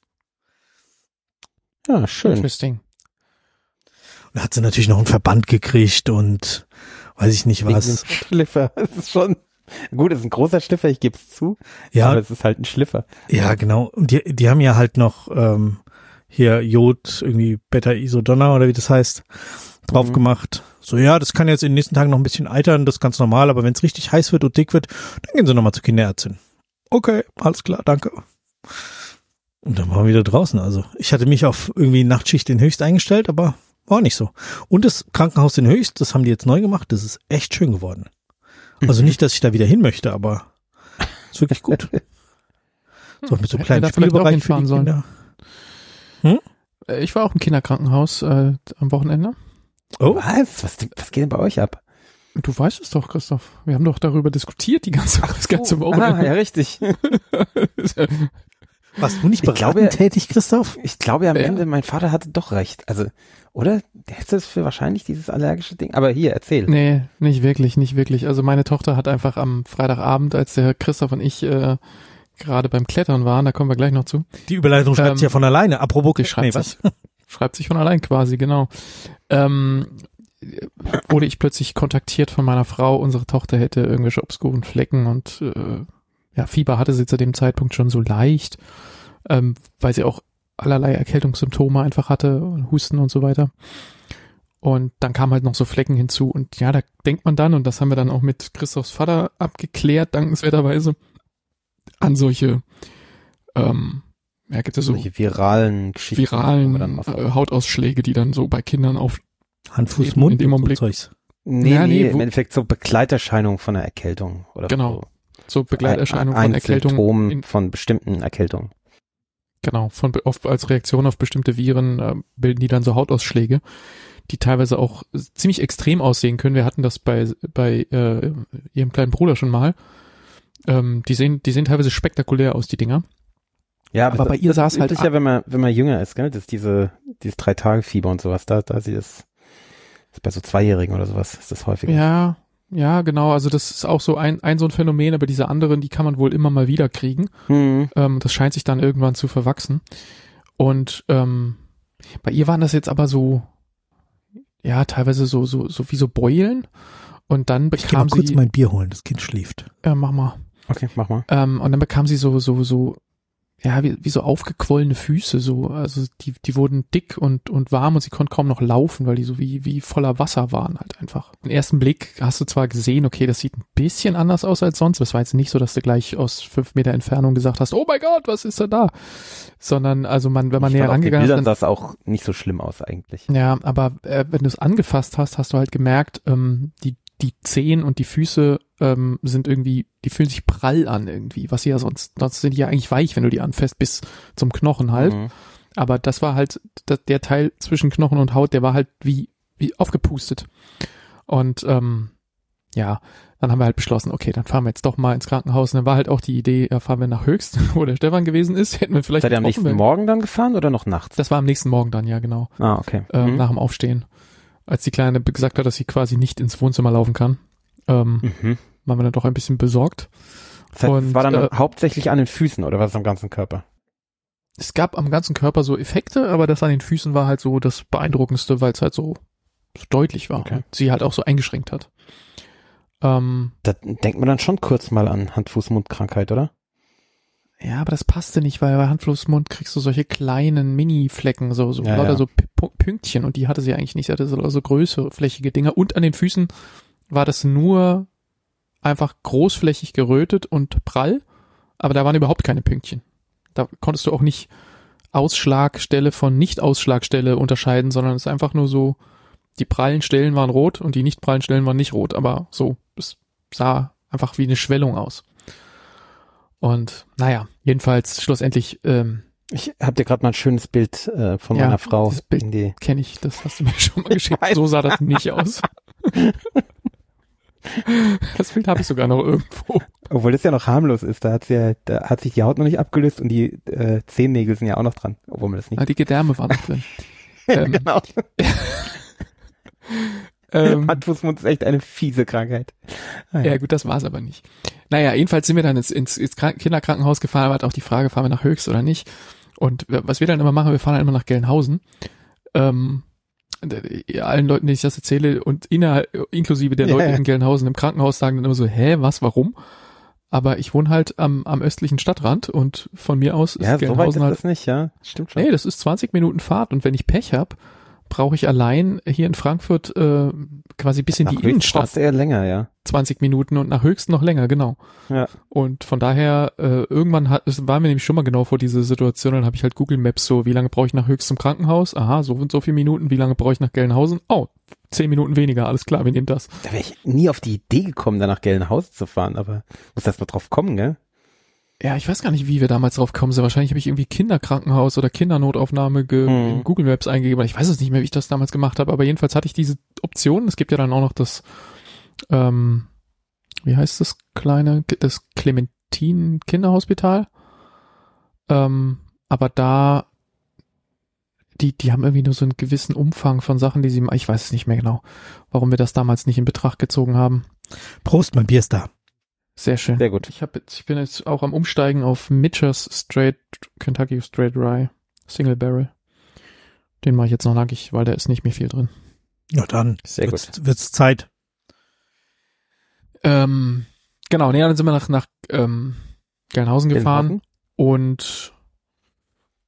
Ja, schön. Interesting. Und da hat sie natürlich noch einen Verband gekriegt und weiß ich nicht was. Schliffer, das ist schon, gut, das ist ein großer Schliffer, ich gebe es zu, ja, aber es ist halt ein Schliffer. Ja, genau. Und die haben ja halt noch hier Jod, irgendwie Beta-Isodonna oder wie das heißt, drauf gemacht. So, ja, das kann jetzt in den nächsten Tagen noch ein bisschen eitern, das ist ganz normal, aber wenn es richtig heiß wird und dick wird, dann gehen sie nochmal zur Kinderärztin. Okay, alles klar, danke. Und dann waren wir wieder draußen. Also ich hatte mich auf irgendwie Nachtschicht in Höchst eingestellt, aber war nicht so. Und das Krankenhaus in Höchst, das haben die jetzt neu gemacht, das ist echt schön geworden. Also nicht, dass ich da wieder hin möchte, aber ist wirklich gut. So mit so kleinen Spielbereichen für die Kinder. Ich war auch im Kinderkrankenhaus am Wochenende. Oh, was geht denn bei euch ab? Du weißt es doch, Christoph. Wir haben doch darüber diskutiert das ganze Wochenende. Ah, ja, richtig. Warst du nicht beratend tätig, Christoph? Ich glaube am Ende, mein Vater hatte doch recht. Also, oder? Der hätte es für wahrscheinlich dieses allergische Ding. Aber hier, erzähl. Nee, nicht wirklich. Also meine Tochter hat einfach am Freitagabend, als der Christoph und ich gerade beim Klettern waren, da kommen wir gleich noch zu. Die Überleitung schreibt sich ja von alleine. Apropos, schreibt sich von allein quasi, genau. Wurde ich plötzlich kontaktiert von meiner Frau, unsere Tochter hätte irgendwelche obskuren Flecken und Fieber hatte sie zu dem Zeitpunkt schon so leicht. weil sie auch allerlei Erkältungssymptome einfach hatte, Husten und so weiter. Und dann kamen halt noch so Flecken hinzu. Und ja, da denkt man dann, und das haben wir dann auch mit Christophs Vater abgeklärt, dankenswerterweise, an solche, gibt es so solche viralen Geschichten. Hautausschläge, die dann so bei Kindern auf Hand, Fuß, Mund in dem Augenblick. Zeugs. Nee, im Endeffekt so Begleiterscheinungen von einer Erkältung. Oder genau, so Begleiterscheinungen von Erkältung. Symptom von bestimmten Erkältungen. Genau, oft als Reaktion auf bestimmte Viren bilden die dann so Hautausschläge, die teilweise auch ziemlich extrem aussehen können. Wir hatten das bei ihrem kleinen Bruder schon mal. Die sehen teilweise spektakulär aus, die Dinger. Ja, aber bei ihr sah es halt ja, wenn man jünger ist, gell, das ist dieses 3-Tage-Fieber und sowas, da sie ist bei so Zweijährigen oder sowas, ist das häufiger. Ja, genau, also das ist auch so ein so ein Phänomen, aber diese anderen, die kann man wohl immer mal wieder kriegen. Das scheint sich dann irgendwann zu verwachsen. Und bei ihr waren das jetzt aber so, ja, teilweise so wie so Beulen. Und dann bekam ich geh mal kurz mein Bier holen, das Kind schläft. Ja, mach mal. Okay, mach mal. Und dann bekam sie so ja, wie so aufgequollene Füße, so, also die wurden dick und warm und sie konnte kaum noch laufen, weil die so wie voller Wasser waren halt einfach. Im ersten Blick hast du zwar gesehen, okay, das sieht ein bisschen anders aus als sonst, das war jetzt nicht so, dass du gleich aus 5 Meter Entfernung gesagt hast, oh mein Gott, was ist da? Sondern, also wenn man näher rangegangen ist. Bildern sah es auch nicht so schlimm aus eigentlich. Ja, aber wenn du es angefasst hast, hast du halt gemerkt, die Zehen und die Füße sind irgendwie, die fühlen sich prall an irgendwie, was sie ja sonst sind die ja eigentlich weich, wenn du die anfasst, bis zum Knochen halt. Aber das war halt, der Teil zwischen Knochen und Haut, der war halt wie aufgepustet. Und ja, dann haben wir halt beschlossen, okay, dann fahren wir jetzt doch mal ins Krankenhaus. Und dann war halt auch die Idee, fahren wir nach Höchst, wo der Stefan gewesen ist. Hätten wir vielleicht. Seid ihr am nächsten Morgen dann gefahren oder noch nachts? Das war am nächsten Morgen dann, ja, genau. Ah, okay. Nach dem Aufstehen. Als die Kleine gesagt hat, dass sie quasi nicht ins Wohnzimmer laufen kann, waren wir dann doch ein bisschen besorgt. Das heißt, es war dann hauptsächlich an den Füßen oder was ist am ganzen Körper? Es gab am ganzen Körper so Effekte, aber das an den Füßen war halt so das Beeindruckendste, weil es halt so deutlich war und sie halt auch so eingeschränkt hat. Da denkt man dann schon kurz mal an Hand-Fuß-Mund-Krankheit, oder? Ja, aber das passte nicht, weil bei Hand-Fuß-Mund kriegst du solche kleinen Mini-Flecken, so lauter so Pünktchen und die hatte sie eigentlich nicht. Sie hatte so größere, flächige Dinger und an den Füßen war das nur einfach großflächig gerötet und prall, aber da waren überhaupt keine Pünktchen. Da konntest du auch nicht Ausschlagstelle von Nicht-Ausschlagstelle unterscheiden, sondern es ist einfach nur so, die prallen Stellen waren rot und die nicht prallen Stellen waren nicht rot, aber so, es sah einfach wie eine Schwellung aus. Und naja, jedenfalls schlussendlich. Ich habe dir gerade mal ein schönes Bild von meiner Frau. Das Bild kenne ich, das hast du mir schon mal geschickt. So sah das nicht aus. Das Bild habe ich sogar noch irgendwo. Obwohl das ja noch harmlos ist, da hat sich die Haut noch nicht abgelöst und die Zehennägel sind ja auch noch dran, obwohl man das nicht. Die Gedärme waren noch drin. Genau. Hand-Fuß-Mund ist echt eine fiese Krankheit. Ja gut, das war's aber nicht. Naja, jedenfalls sind wir dann ins Kinderkrankenhaus gefahren, aber halt auch die Frage, fahren wir nach Höchst oder nicht? Und was wir dann immer machen, wir fahren dann immer nach Gelnhausen. Allen Leuten, denen ich das erzähle und inklusive der Leute in Gelnhausen im Krankenhaus sagen dann immer so, was, warum? Aber ich wohne halt am östlichen Stadtrand und von mir aus ist Gelnhausen so weit ist halt. Das nicht, ja, stimmt schon. Nee, das ist 20 Minuten Fahrt und wenn ich Pech habe, brauche ich allein hier in Frankfurt quasi bis in die Innenstadt. Brauchst du eher länger, ja. 20 Minuten und nach Höchst noch länger, genau. Ja. Und von daher, irgendwann waren wir nämlich schon mal genau vor dieser Situation, dann habe ich halt Google Maps so, wie lange brauche ich nach Höchst zum Krankenhaus? Aha, so und so viele Minuten. Wie lange brauche ich nach Gelnhausen? Oh, 10 Minuten weniger, alles klar, wir nehmen das. Da wäre ich nie auf die Idee gekommen, da nach Gelnhausen zu fahren, aber muss erst mal drauf kommen, gell? Ja, ich weiß gar nicht, wie wir damals drauf gekommen sind. Wahrscheinlich habe ich irgendwie Kinderkrankenhaus oder Kindernotaufnahme in Google Maps eingegeben. Ich weiß es nicht mehr, wie ich das damals gemacht habe, aber jedenfalls hatte ich diese Option. Es gibt ja dann auch noch das, wie heißt das das Clementin Kinderhospital. Aber da, die haben irgendwie nur so einen gewissen Umfang von Sachen, ich weiß es nicht mehr genau, warum wir das damals nicht in Betracht gezogen haben. Prost, mein Bier ist da. Sehr schön. Sehr gut. Ich bin jetzt auch am Umsteigen auf Mitchell's Kentucky Straight Rye Single Barrel. Den mache ich jetzt noch nackig, weil da ist nicht mehr viel drin. Ja, dann Sehr wird's Zeit. Genau, dann sind wir nach Gelnhausen gefahren und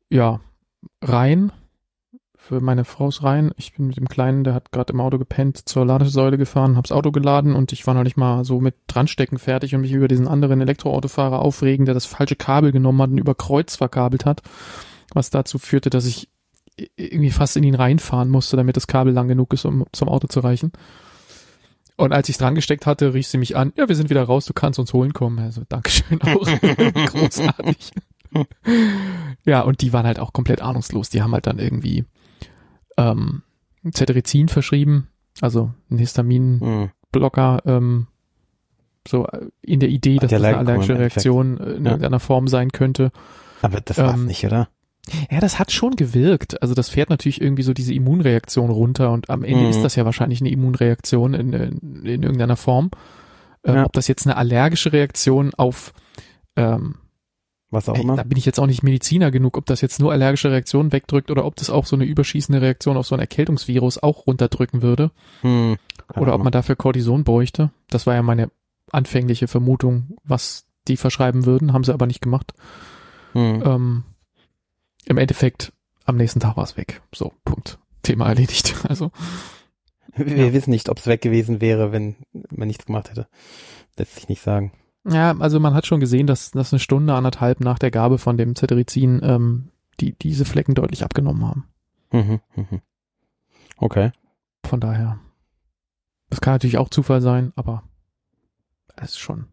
ja, rein. Für meine Frau ist rein. Ich bin mit dem Kleinen, der hat gerade im Auto gepennt, zur Ladesäule gefahren, hab's Auto geladen und ich war noch nicht mal so mit Dranstecken fertig und mich über diesen anderen Elektroautofahrer aufregen, der das falsche Kabel genommen hat und über Kreuz verkabelt hat, was dazu führte, dass ich irgendwie fast in ihn reinfahren musste, damit das Kabel lang genug ist, um zum Auto zu reichen. Und als ich dran gesteckt hatte, rief sie mich an, ja, wir sind wieder raus, du kannst uns holen kommen. Also, Dankeschön auch. Großartig. Ja, und die waren halt auch komplett ahnungslos. Die haben halt dann irgendwie Cetirizin verschrieben, also ein Histaminblocker, so in der Idee, dass das eine allergische Reaktion in irgendeiner Form sein könnte. Aber das war's nicht, oder? Ja, das hat schon gewirkt. Also das fährt natürlich irgendwie so diese Immunreaktion runter und am Ende ist das ja wahrscheinlich eine Immunreaktion in irgendeiner Form. Ob das jetzt eine allergische Reaktion auf was auch immer. Da bin ich jetzt auch nicht Mediziner genug, ob das jetzt nur allergische Reaktionen wegdrückt oder ob das auch so eine überschießende Reaktion auf so ein Erkältungsvirus auch runterdrücken würde. Oder ob man dafür Cortison bräuchte. Das war ja meine anfängliche Vermutung, was die verschreiben würden, haben sie aber nicht gemacht. Im Endeffekt, am nächsten Tag war es weg. So, Punkt. Thema erledigt. Also wir wissen nicht, ob es weg gewesen wäre, wenn man nichts gemacht hätte. Lässt sich nicht sagen. Ja, also man hat schon gesehen, dass eine Stunde, 1,5 nach der Gabe von dem Cetirizin diese Flecken deutlich abgenommen haben. Okay. Von daher, das kann natürlich auch Zufall sein, aber es ist schon,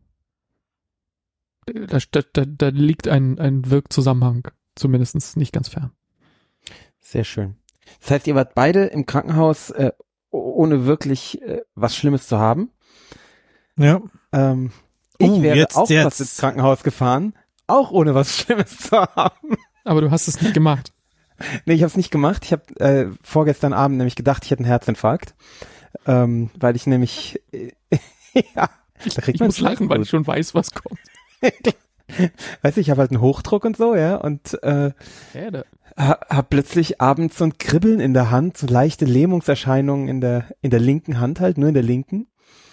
da liegt ein Wirkzusammenhang, zumindest nicht ganz fern. Sehr schön. Das heißt, ihr wart beide im Krankenhaus, ohne wirklich was Schlimmes zu haben. Ja. Ich wäre auch fast ins Krankenhaus gefahren, auch ohne was Schlimmes zu haben. Aber du hast es nicht gemacht. Nee, ich habe es nicht gemacht. Ich habe vorgestern Abend nämlich gedacht, ich hätte einen Herzinfarkt, weil ich nämlich ja, ich muss lachen, weil ich schon weiß, was kommt. Weißt du, ich habe halt einen Hochdruck und so, ja, und hab plötzlich abends so ein Kribbeln in der Hand, so leichte Lähmungserscheinungen in der linken Hand halt, nur in der linken.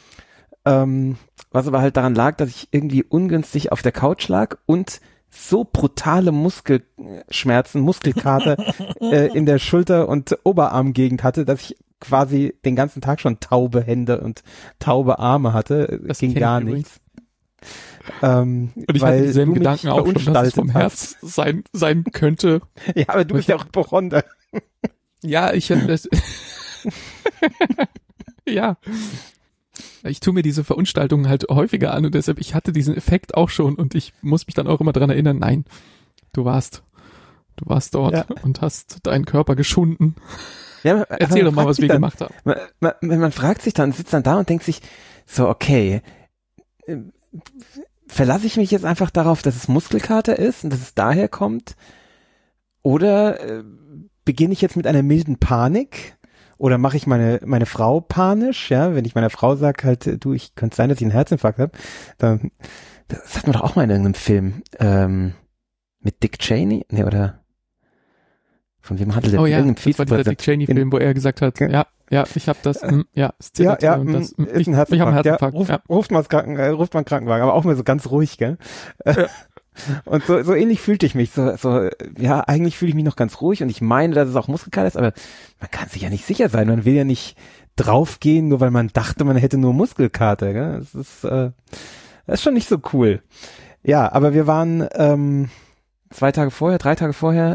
Was aber halt daran lag, dass ich irgendwie ungünstig auf der Couch lag und so brutale Muskelschmerzen, Muskelkater in der Schulter- und Oberarmgegend hatte, dass ich quasi den ganzen Tag schon taube Hände und taube Arme hatte. Das ging gar nichts. Und ich hatte dieselben Gedanken auch schon, dass es vom Herz sein könnte. Ja, aber du bist ja auch Hypochonder. Ja, ja. Ich tue mir diese Verunstaltungen halt häufiger an und deshalb, ich hatte diesen Effekt auch schon und ich muss mich dann auch immer dran erinnern, nein, du warst dort und hast deinen Körper geschunden. Ja, erzähl doch mal, was wir gemacht haben. Man fragt sich dann, sitzt dann da und denkt sich, so, okay, verlasse ich mich jetzt einfach darauf, dass es Muskelkater ist und dass es daher kommt? Oder beginne ich jetzt mit einer milden Panik? Oder mache ich meine Frau panisch, ja, wenn ich meiner Frau sage halt, du, ich könnte sein, dass ich einen Herzinfarkt habe, dann, das hatten wir doch auch mal in irgendeinem Film, mit Dick Cheney, ne, oder von wem handelt der? Oh ja, das war dieser Dick Cheney-Film, wo er gesagt hat, ja, ich habe das, ist ein Herzinfarkt. Ich habe einen Herzinfarkt. Ja, ruft man einen Krankenwagen, aber auch mal so ganz ruhig, gell? Ja. Und so ähnlich fühlte ich mich. Ja, eigentlich fühle ich mich noch ganz ruhig und ich meine, dass es auch Muskelkater ist, aber man kann sich ja nicht sicher sein. Man will ja nicht draufgehen, nur weil man dachte, man hätte nur Muskelkater. Gell? Das ist schon nicht so cool. Ja, aber wir waren 3 Tage vorher,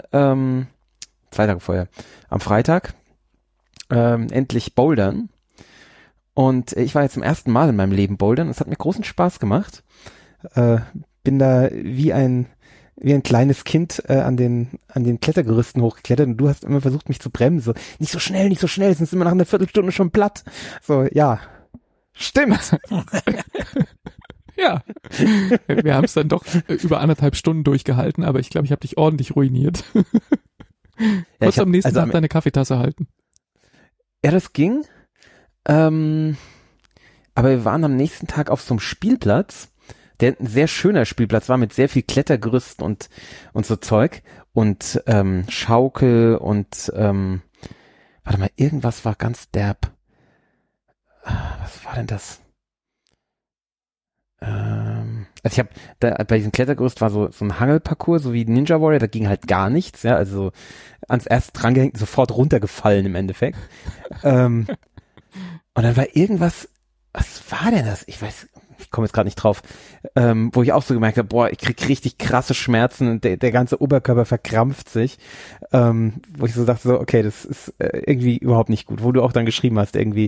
am Freitag endlich bouldern. Und ich war jetzt zum ersten Mal in meinem Leben bouldern. Es hat mir großen Spaß gemacht. Bin da wie ein kleines Kind an den Klettergerüsten hochgeklettert und du hast immer versucht, mich zu bremsen. So, nicht so schnell, sonst sind wir nach einer Viertelstunde schon platt. So, ja, stimmt. Ja, wir haben es dann doch über 1,5 Stunden durchgehalten, aber ich glaube, ich habe dich ordentlich ruiniert. Kurz am nächsten Tag deine Kaffeetasse halten. Ja, das ging. Aber wir waren am nächsten Tag auf so einem Spielplatz, der ein sehr schöner Spielplatz war mit sehr viel Klettergerüsten und so Zeug und Schaukel und warte mal, irgendwas war ganz derb. Was war denn das? Also ich habe da bei diesem Klettergerüst war so ein Hangelparcours, so wie Ninja Warrior, da ging halt gar nichts, ja, also ans erste drangehängt, sofort runtergefallen im Endeffekt. Und dann war irgendwas, was war denn das? Ich komme jetzt gerade nicht drauf, wo ich auch so gemerkt habe, boah, ich krieg richtig krasse Schmerzen und der ganze Oberkörper verkrampft sich, wo ich so dachte, so, okay, das ist irgendwie überhaupt nicht gut, wo du auch dann geschrieben hast, irgendwie,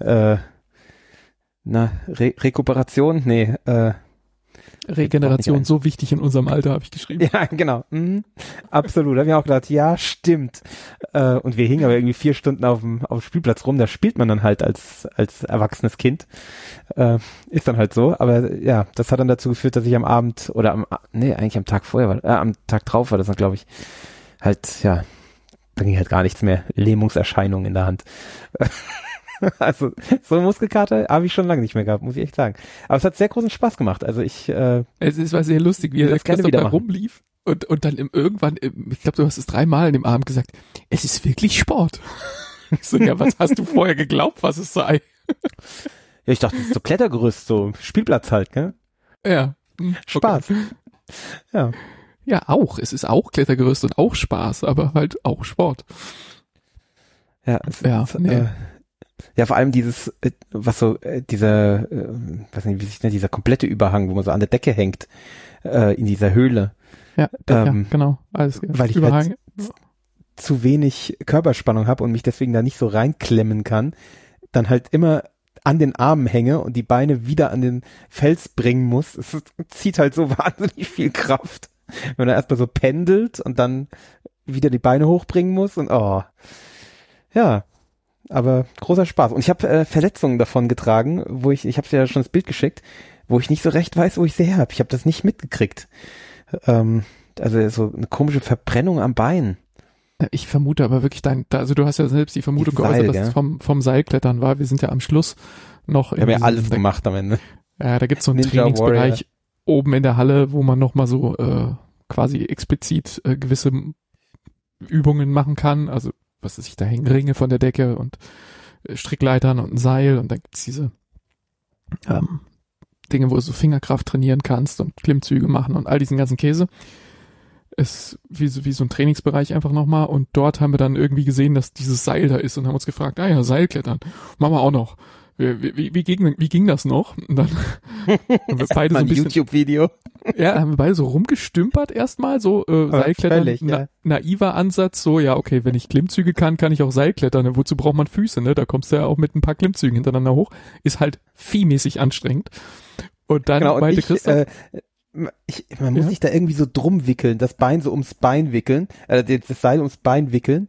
Rekuperation? Nee, Regeneration so wichtig in unserem Alter, habe ich geschrieben. Ja, genau. Absolut. Da habe ich auch gedacht, ja, stimmt. Und wir hingen aber irgendwie 4 Stunden auf dem Spielplatz rum. Da spielt man dann halt als erwachsenes Kind. Ist dann halt so. Aber ja, das hat dann dazu geführt, dass ich am Abend oder eigentlich am Tag vorher am Tag drauf war das dann, glaube ich, halt, ja, da ging halt gar nichts mehr. Lähmungserscheinungen in der Hand. Also so eine Muskelkater habe ich schon lange nicht mehr gehabt, muss ich echt sagen. Aber es hat sehr großen Spaß gemacht. Also es war sehr lustig, wie der Christoph da rumlief und dann irgendwann, ich glaube, du hast es 3 Mal in dem Abend gesagt, es ist wirklich Sport. Ich so, ja, was hast du vorher geglaubt, was es sei? Ja, ich dachte, das ist so Klettergerüst, so Spielplatz halt, gell? Ja. Spaß. Okay. Ja. Ja, auch. Es ist auch Klettergerüst und auch Spaß, aber halt auch Sport. Ja, ja, vor allem dieses, dieser, weiß nicht, wie sich nennt, dieser komplette Überhang, wo man so an der Decke hängt, in dieser Höhle. Ja, genau. Alles weil ich Überhang. Halt zu wenig Körperspannung habe und mich deswegen da nicht so reinklemmen kann, dann halt immer an den Armen hänge und die Beine wieder an den Fels bringen muss. Es zieht halt so wahnsinnig viel Kraft. Wenn man da erstmal so pendelt und dann wieder die Beine hochbringen muss und ja. Aber großer Spaß. Und ich habe Verletzungen davon getragen, wo ich habe dir ja schon das Bild geschickt, wo ich nicht so recht weiß, wo ich sie her habe. Ich habe das nicht mitgekriegt. Also so eine komische Verbrennung am Bein. Ich vermute aber wirklich also du hast ja selbst die Vermutung geäußert, dass es vom Seilklettern war. Wir sind ja am Schluss noch. Wir haben ja alles gemacht am Ende. Ja, da gibt's so einen Ninja Trainingsbereich Warrior. Oben in der Halle, wo man nochmal so quasi explizit gewisse Übungen machen kann. Also was weiß ich, da hängen Ringe von der Decke und Strickleitern und ein Seil und dann gibt's diese Dinge, wo du so Fingerkraft trainieren kannst und Klimmzüge machen und all diesen ganzen Käse. Ist wie so ein Trainingsbereich einfach nochmal und dort haben wir dann irgendwie gesehen, dass dieses Seil da ist und haben uns gefragt, Seilklettern, machen wir auch noch. Wie ging das noch? Und dann haben wir beide so ein bisschen YouTube-Video. Ja, haben wir beide so rumgestümpert erstmal, so Seilklettern, völlig, ja. Naiver Ansatz, so, ja, okay, wenn ich Klimmzüge kann ich auch Seilklettern, ne? Wozu braucht man Füße, ne? Da kommst du ja auch mit ein paar Klimmzügen hintereinander hoch, ist halt viehmäßig anstrengend. Und dann meinte Christoph, man muss sich da irgendwie so drum wickeln, das Bein so ums Bein wickeln, das Seil ums Bein wickeln.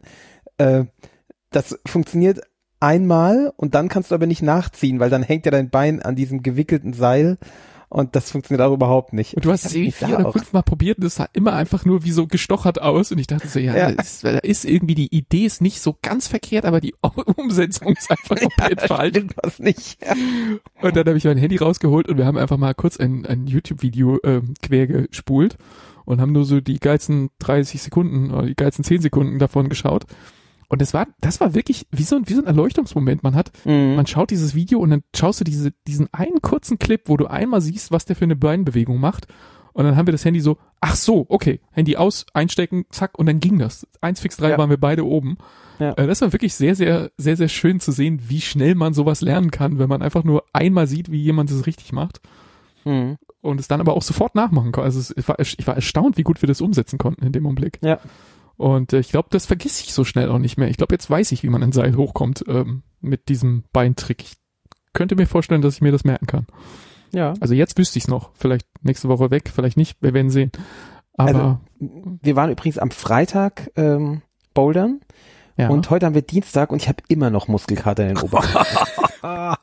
Das funktioniert einmal und dann kannst du aber nicht nachziehen, weil dann hängt ja dein Bein an diesem gewickelten Seil und das funktioniert auch überhaupt nicht. Und du hast es 4 oder 5 Mal probiert und das sah immer einfach nur wie so gestochert aus und ich dachte so, da ist irgendwie die Idee ist nicht so ganz verkehrt, aber die Umsetzung ist einfach komplett falsch. Was nicht. Ja. Und dann habe ich mein Handy rausgeholt und wir haben einfach mal kurz ein YouTube-Video quer gespult und haben nur so die geilsten 30 Sekunden oder die geilsten 10 Sekunden davon geschaut. Und das war wirklich wie so ein Erleuchtungsmoment. Man schaut dieses Video und dann schaust du diesen einen kurzen Clip, wo du einmal siehst, was der für eine Beinbewegung macht. Und dann haben wir das Handy so, ach so, okay, Handy aus, einstecken, zack, und dann ging das. 1 fix 3 waren wir beide oben. Ja. Das war wirklich sehr, sehr, sehr, sehr schön zu sehen, wie schnell man sowas lernen kann, wenn man einfach nur einmal sieht, wie jemand es richtig macht. Und es dann aber auch sofort nachmachen kann. Also ich war erstaunt, wie gut wir das umsetzen konnten in dem Augenblick. Ja. Und ich glaube, das vergesse ich so schnell auch nicht mehr. Ich glaube, jetzt weiß ich, wie man ein Seil hochkommt mit diesem Beintrick. Ich könnte mir vorstellen, dass ich mir das merken kann. Ja. Also jetzt wüsste ich es noch. Vielleicht nächste Woche weg, vielleicht nicht. Wir werden sehen. Aber wir waren übrigens am Freitag bouldern und heute haben wir Dienstag und ich habe immer noch Muskelkater in den Oberarmen.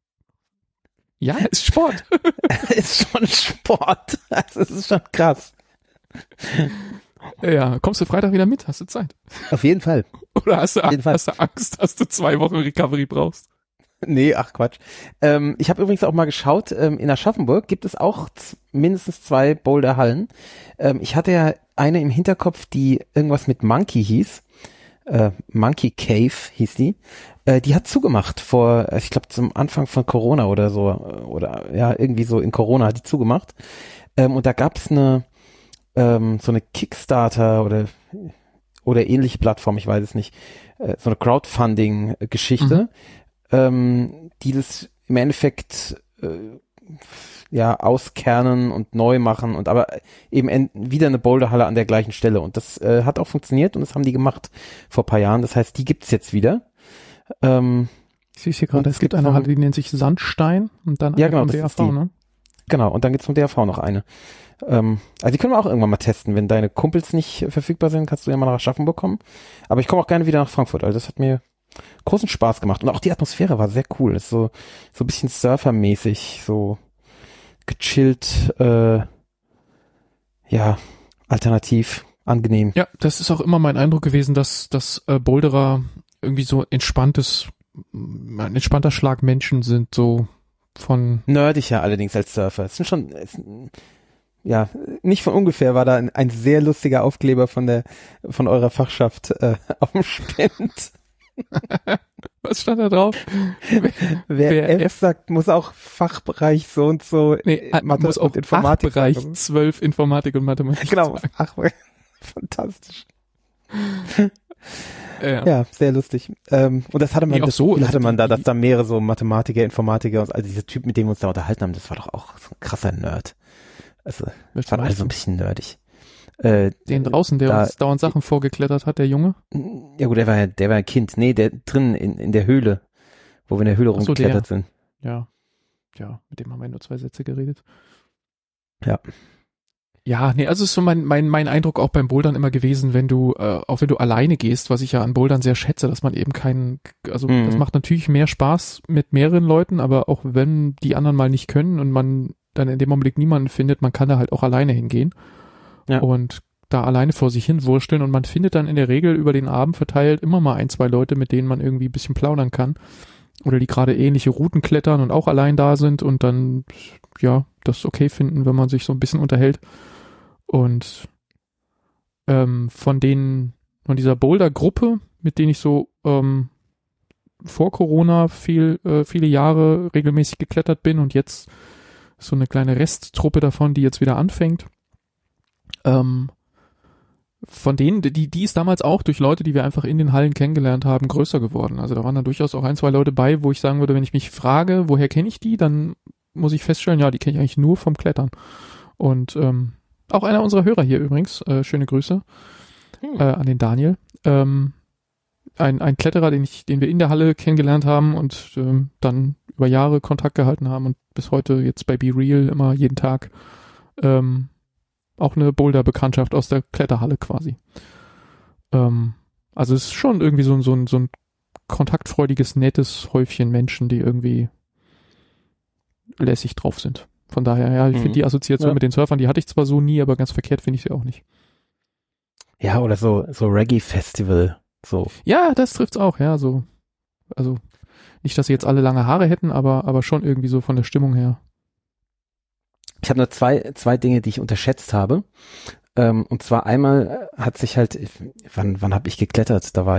Ja, ist Sport. Ist schon Sport. Also es ist schon krass. Ja, kommst du Freitag wieder mit? Hast du Zeit? Auf jeden Fall. Oder hast du Angst, dass du 2 Wochen Recovery brauchst? Nee, ach Quatsch. Ich habe übrigens auch mal geschaut, in Aschaffenburg gibt es auch mindestens 2 Boulderhallen. Ich hatte ja eine im Hinterkopf, die irgendwas mit Monkey hieß. Monkey Cave hieß die. Die hat zugemacht ich glaube zum Anfang von Corona oder so, oder ja, irgendwie so in Corona hat die zugemacht. Und da gab's so eine Kickstarter oder ähnliche Plattform, ich weiß es nicht, so eine Crowdfunding-Geschichte, die das im Endeffekt auskernen und neu machen und aber eben wieder eine Boulderhalle an der gleichen Stelle. Und das hat auch funktioniert und das haben die gemacht vor ein paar Jahren. Das heißt, die gibt's jetzt wieder. Ich sehe hier gerade, es gibt eine Halle, die nennt sich Sandstein und dann eine vom DAV, ne? Genau, und dann gibt's vom DAV noch eine. Also die können wir auch irgendwann mal testen. Wenn deine Kumpels nicht verfügbar sind, kannst du ja mal nach Aschaffenburg kommen. Aber ich komme auch gerne wieder nach Frankfurt. Also das hat mir großen Spaß gemacht. Und auch die Atmosphäre war sehr cool. Das ist so ein bisschen surfermäßig, so gechillt, alternativ, angenehm. Ja, das ist auch immer mein Eindruck gewesen, dass Boulderer irgendwie so ein entspannter Schlag Menschen sind, so von... Nerdiger allerdings als Surfer. Es sind schon... nicht von ungefähr war da ein sehr lustiger Aufkleber von eurer Fachschaft auf dem Spend. Was stand da drauf? Wer F sagt, muss auch Fachbereich so und so Mathe muss auch Informatik Fachbereich sagen. 12 Informatik und Mathematik. Genau, fantastisch. Ja, sehr lustig. Und das hatte man, dass da mehrere so Mathematiker, Informatiker und all diese Typen, mit denen wir uns da unterhalten haben, das war doch auch so ein krasser Nerd. Also, das war alles so ein bisschen nerdig. Den draußen, der uns dauernd Sachen vorgeklettert hat, der Junge? Ja gut, der war ein Kind. Nee, der drin in der Höhle, wo wir in der Höhle rumgeklettert sind. Ja, mit dem haben wir nur 2 Sätze geredet. Ja. Ja, nee, also ist so mein Eindruck auch beim Bouldern immer gewesen, auch wenn du alleine gehst, was ich ja an Bouldern sehr schätze, dass man eben das macht natürlich mehr Spaß mit mehreren Leuten, aber auch wenn die anderen mal nicht können und man dann in dem Augenblick niemanden findet, man kann da halt auch alleine hingehen und da alleine vor sich hin wursteln und man findet dann in der Regel über den Abend verteilt immer mal 1, 2 Leute, mit denen man irgendwie ein bisschen plaudern kann oder die gerade ähnliche Routen klettern und auch allein da sind und dann das okay finden, wenn man sich so ein bisschen unterhält. Und von dieser Boulder-Gruppe, mit denen ich so vor Corona viele Jahre regelmäßig geklettert bin und jetzt so eine kleine Resttruppe davon, die jetzt wieder anfängt. Von denen, die ist damals auch durch Leute, die wir einfach in den Hallen kennengelernt haben, größer geworden. Also da waren dann durchaus auch 1, 2 Leute bei, wo ich sagen würde, wenn ich mich frage, woher kenne ich die, dann muss ich feststellen, die kenne ich eigentlich nur vom Klettern. Und auch einer unserer Hörer hier übrigens, schöne Grüße an den Daniel. Ein Kletterer, den wir in der Halle kennengelernt haben und dann über Jahre Kontakt gehalten haben und bis heute jetzt bei Be Real immer jeden Tag auch eine Boulder-Bekanntschaft aus der Kletterhalle quasi. Also es ist schon irgendwie so ein kontaktfreudiges, nettes Häufchen Menschen, die irgendwie lässig drauf sind. Von daher, ich finde die Assoziation mit den Surfern, die hatte ich zwar so nie, aber ganz verkehrt finde ich sie auch nicht. Ja, oder so Reggae-Festival. So. Ja, das trifft's auch, also nicht, dass sie jetzt alle lange Haare hätten, aber schon irgendwie so von der Stimmung her. Ich habe nur zwei Dinge, die ich unterschätzt habe. Und zwar einmal hat sich halt, wann habe ich geklettert? Das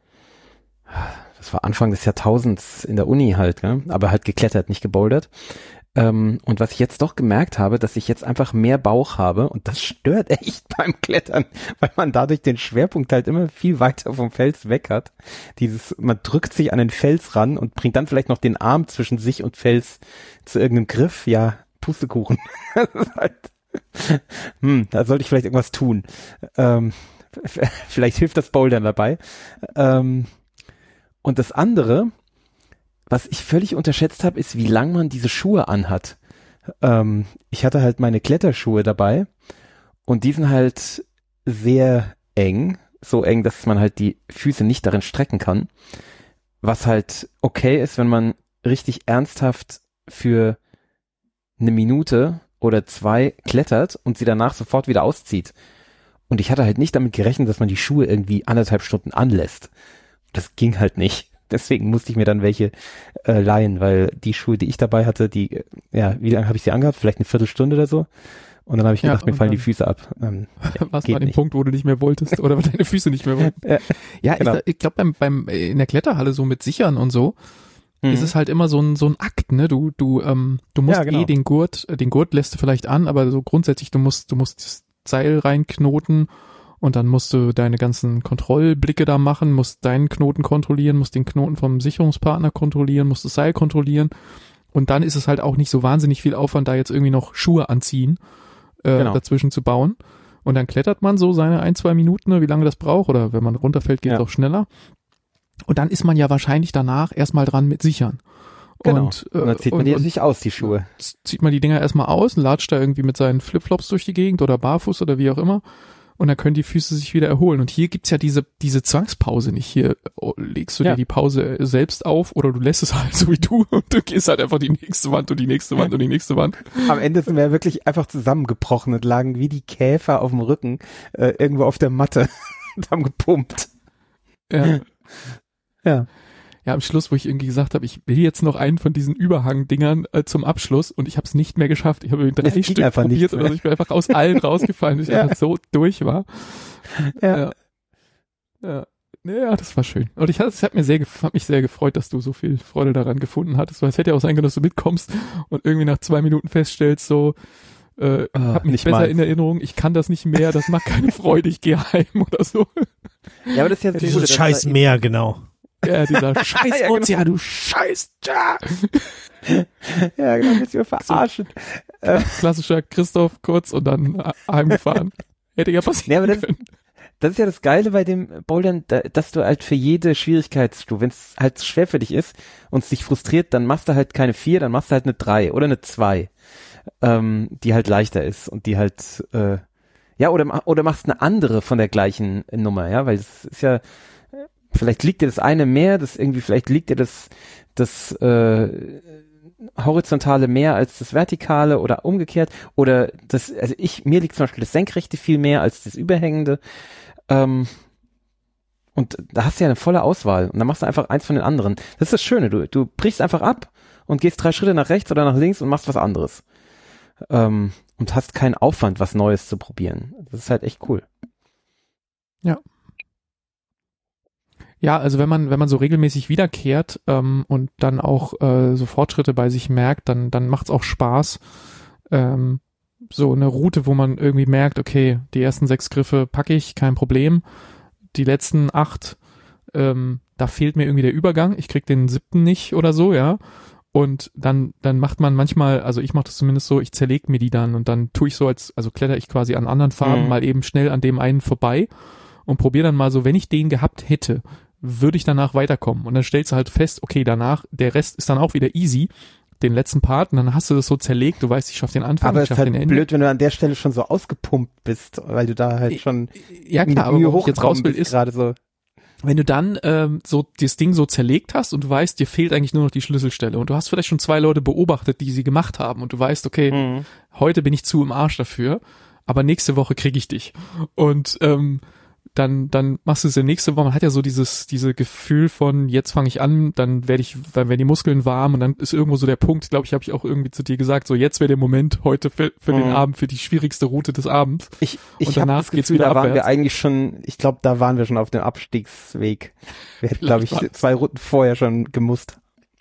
war Anfang des Jahrtausends in der Uni halt, ne? Aber halt geklettert, nicht gebouldert. Und was ich jetzt doch gemerkt habe, dass ich jetzt einfach mehr Bauch habe und das stört echt beim Klettern, weil man dadurch den Schwerpunkt halt immer viel weiter vom Fels weg hat. Man drückt sich an den Fels ran und bringt dann vielleicht noch den Arm zwischen sich und Fels zu irgendeinem Griff. Ja, Pustekuchen. Das ist halt, da sollte ich vielleicht irgendwas tun. Vielleicht hilft das Bouldern dabei. Und das andere, was ich völlig unterschätzt habe, ist, wie lang man diese Schuhe anhat. Ich hatte halt meine Kletterschuhe dabei und die sind halt sehr eng, so eng, dass man halt die Füße nicht darin strecken kann. Was halt okay ist, wenn man richtig ernsthaft für 1 Minute oder 2 klettert und sie danach sofort wieder auszieht. Und ich hatte halt nicht damit gerechnet, dass man die Schuhe irgendwie 1,5 Stunden anlässt. Das ging halt nicht. Deswegen musste ich mir dann welche leihen, weil die Schuhe, die ich dabei hatte, wie lange habe ich sie angehabt? Vielleicht eine Viertelstunde oder so. Und dann habe ich gedacht, mir fallen die Füße ab. Was war der Punkt, wo du nicht mehr wolltest oder deine Füße nicht mehr wollten? Ja, genau. Ich glaube in der Kletterhalle so mit Sichern und so ist es halt immer so ein Akt, ne? Du musst den Gurt lässt du vielleicht an, aber so grundsätzlich du musst das Seil reinknoten und dann musst du deine ganzen Kontrollblicke da machen, musst deinen Knoten kontrollieren, musst den Knoten vom Sicherungspartner kontrollieren, musst das Seil kontrollieren und dann ist es halt auch nicht so wahnsinnig viel Aufwand, da jetzt irgendwie noch Schuhe anziehen, dazwischen zu bauen. Und dann klettert man so seine 1-2 Minuten, wie lange das braucht, oder wenn man runterfällt, geht es auch schneller. Und dann ist man ja wahrscheinlich danach erstmal dran mit Sichern. Genau. Und dann zieht man die nicht aus, die Schuhe. Zieht man die Dinger erstmal aus, latscht da irgendwie mit seinen Flipflops durch die Gegend oder barfuß oder wie auch immer. Und dann können die Füße sich wieder erholen. Und hier gibt's ja diese Zwangspause nicht. Hier legst du dir die Pause selbst auf oder du lässt es halt so wie du und du gehst halt einfach die nächste Wand und die nächste Wand und die nächste Wand. Am Ende sind wir ja wirklich einfach zusammengebrochen und lagen wie die Käfer auf dem Rücken irgendwo auf der Matte und haben gepumpt. Ja. Ja, am Schluss, wo ich irgendwie gesagt habe, ich will jetzt noch einen von diesen Überhang-Dingern zum Abschluss und ich habe es nicht mehr geschafft. Ich habe 3 Stück probiert oder ich bin einfach aus allen rausgefallen, dass ich einfach so durch war. Ja, das war schön. Und es hat mich sehr gefreut, dass du so viel Freude daran gefunden hattest, weil es hätte ja auch sein können, dass du mitkommst und irgendwie nach 2 Minuten feststellst, so, hab mich besser mal in Erinnerung, ich kann das nicht mehr, das macht keine Freude, ich gehe heim oder so. Ja, aber das ist ja dieses scheiß Meer, genau. Ja, dieser scheiß Ozean, du Scheiß. Ja, genau, bist du verarschen. So, klassischer Christoph kurz und dann heimgefahren. Hätte ja passieren können. Das ist ja das Geile bei dem Bouldern, dass du halt für jede Schwierigkeitsstufe, wenn es halt schwer für dich ist und es dich frustriert, dann machst du halt keine 4, dann machst du halt eine 3 oder eine 2, die halt leichter ist und die halt, oder machst eine andere von der gleichen Nummer, ja, weil es ist ja, vielleicht liegt dir das eine mehr, vielleicht liegt dir das horizontale mehr als das vertikale oder umgekehrt oder mir liegt zum Beispiel das senkrechte viel mehr als das überhängende, und da hast du ja eine volle Auswahl und dann machst du einfach eins von den anderen. Das ist das Schöne, du brichst einfach ab und gehst 3 Schritte nach rechts oder nach links und machst was anderes, und hast keinen Aufwand, was Neues zu probieren. Das ist halt echt cool. Ja. Ja, also wenn man so regelmäßig wiederkehrt und dann auch so Fortschritte bei sich merkt, dann macht's auch Spaß. So eine Route, wo man irgendwie merkt, okay, die ersten 6 Griffe packe ich, kein Problem. Die letzten 8, da fehlt mir irgendwie der Übergang. Ich krieg den 7. nicht oder so, ja. Und dann macht man manchmal, also ich mache das zumindest so, ich zerlege mir die dann und dann tue ich so also kletter ich quasi an anderen Farben mal eben schnell an dem einen vorbei und probiere dann mal so, wenn ich den gehabt hätte, würde ich danach weiterkommen. Und dann stellst du halt fest, okay, danach, der Rest ist dann auch wieder easy, den letzten Part, und dann hast du das so zerlegt, du weißt, ich schaffe den Anfang, aber ich schaffe halt den Ende. Blöd, wenn du an der Stelle schon so ausgepumpt bist, weil du da halt schon ja klar, aber wo ich jetzt raus will, ist gerade so. Wenn du dann so das Ding so zerlegt hast und du weißt, dir fehlt eigentlich nur noch die Schlüsselstelle und du hast vielleicht schon 2 Leute beobachtet, die sie gemacht haben und du weißt, okay, heute bin ich zu im Arsch dafür, aber nächste Woche kriege ich dich. Und dann machst du es ja nächste Woche, man hat ja so diese Gefühl von, jetzt fange ich an, dann werden die Muskeln warm und dann ist irgendwo so der Punkt, glaube ich, habe ich auch irgendwie zu dir gesagt, so jetzt wäre der Moment heute für den Abend, für die schwierigste Route des Abends. Ich habe das Gefühl, da waren wir eigentlich schon, ich glaube, da waren wir schon auf dem Abstiegsweg. Wir hätten, glaube ich, 2 Routen vorher schon gemusst.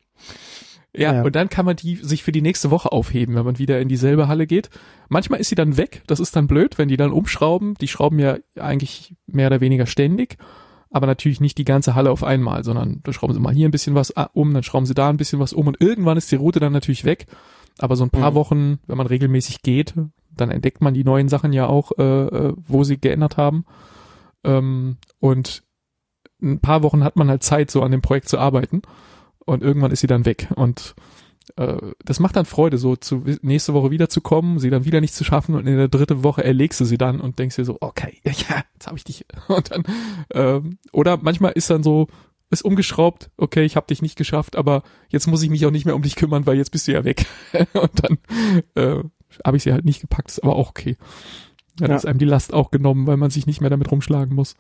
Ja, und dann kann man die sich für die nächste Woche aufheben, wenn man wieder in dieselbe Halle geht. Manchmal ist sie dann weg, das ist dann blöd, wenn die dann umschrauben. Die schrauben ja eigentlich mehr oder weniger ständig, aber natürlich nicht die ganze Halle auf einmal, sondern da schrauben sie mal hier ein bisschen was um, dann schrauben sie da ein bisschen was um und irgendwann ist die Route dann natürlich weg. Aber so ein paar Wochen, wenn man regelmäßig geht, dann entdeckt man die neuen Sachen ja auch, wo sie geändert haben. Und ein paar Wochen hat man halt Zeit, so an dem Projekt zu arbeiten. Und irgendwann ist sie dann weg. Und das macht dann Freude, so nächste Woche wiederzukommen, sie dann wieder nicht zu schaffen und in der 3. Woche erlegst du sie dann und denkst dir so, okay, ja, jetzt habe ich dich. Und dann, oder manchmal ist dann so, ist umgeschraubt, okay, ich habe dich nicht geschafft, aber jetzt muss ich mich auch nicht mehr um dich kümmern, weil jetzt bist du ja weg. Und dann habe ich sie halt nicht gepackt, ist aber auch okay. Dann ist einem die Last auch genommen, weil man sich nicht mehr damit rumschlagen muss.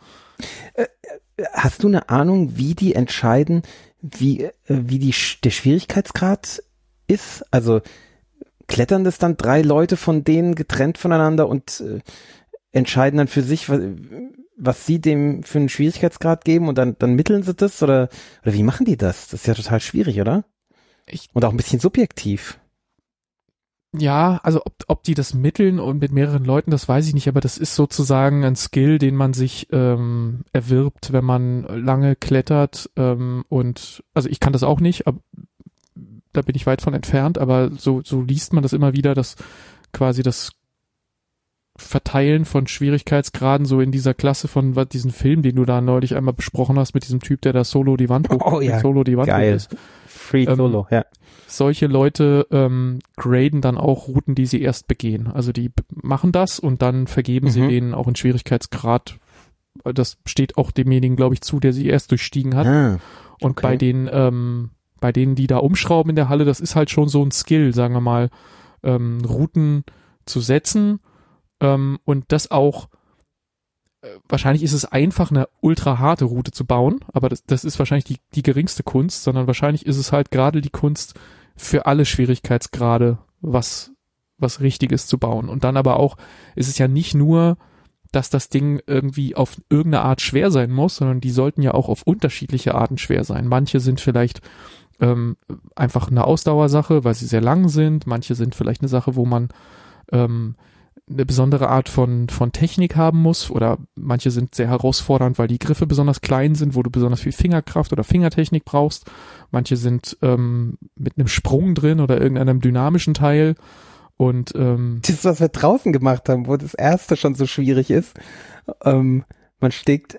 Hast du eine Ahnung, wie die entscheiden, wie der Schwierigkeitsgrad ist? Also klettern das dann 3 Leute von denen getrennt voneinander und entscheiden dann für sich, was sie dem für einen Schwierigkeitsgrad geben und dann mitteln sie das oder wie machen die das? Das ist ja total schwierig, oder? Und auch ein bisschen subjektiv. Ja, also ob die das mitteln und mit mehreren Leuten, das weiß ich nicht, aber das ist sozusagen ein Skill, den man sich erwirbt, wenn man lange klettert und also ich kann das auch nicht, aber da bin ich weit von entfernt, aber so liest man das immer wieder, dass quasi das Verteilen von Schwierigkeitsgraden so in dieser Klasse von diesen Film, den du da neulich einmal besprochen hast mit diesem Typ, der da solo die Wand hoch ist. Free Solo, ja. Solche Leute graden dann auch Routen, die sie erst begehen. Also die machen das und dann vergeben sie denen auch einen Schwierigkeitsgrad. Das steht auch demjenigen, glaube ich, zu, der sie erst durchstiegen hat. Okay. Und bei denen, die da umschrauben in der Halle, das ist halt schon so ein Skill, sagen wir mal, Routen zu setzen und das auch wahrscheinlich ist es einfach, eine ultra harte Route zu bauen, aber das ist wahrscheinlich die geringste Kunst, sondern wahrscheinlich ist es halt gerade die Kunst für alle Schwierigkeitsgrade was Richtiges zu bauen. Und dann aber auch ist es ja nicht nur, dass das Ding irgendwie auf irgendeine Art schwer sein muss, sondern die sollten ja auch auf unterschiedliche Arten schwer sein. Manche sind vielleicht einfach eine Ausdauersache, weil sie sehr lang sind. Manche sind vielleicht eine Sache, wo man eine besondere Art von Technik haben muss oder manche sind sehr herausfordernd, weil die Griffe besonders klein sind, wo du besonders viel Fingerkraft oder Fingertechnik brauchst. Manche sind mit einem Sprung drin oder irgendeinem dynamischen Teil und das ist, was wir draußen gemacht haben, wo das erste schon so schwierig ist. Man steckt,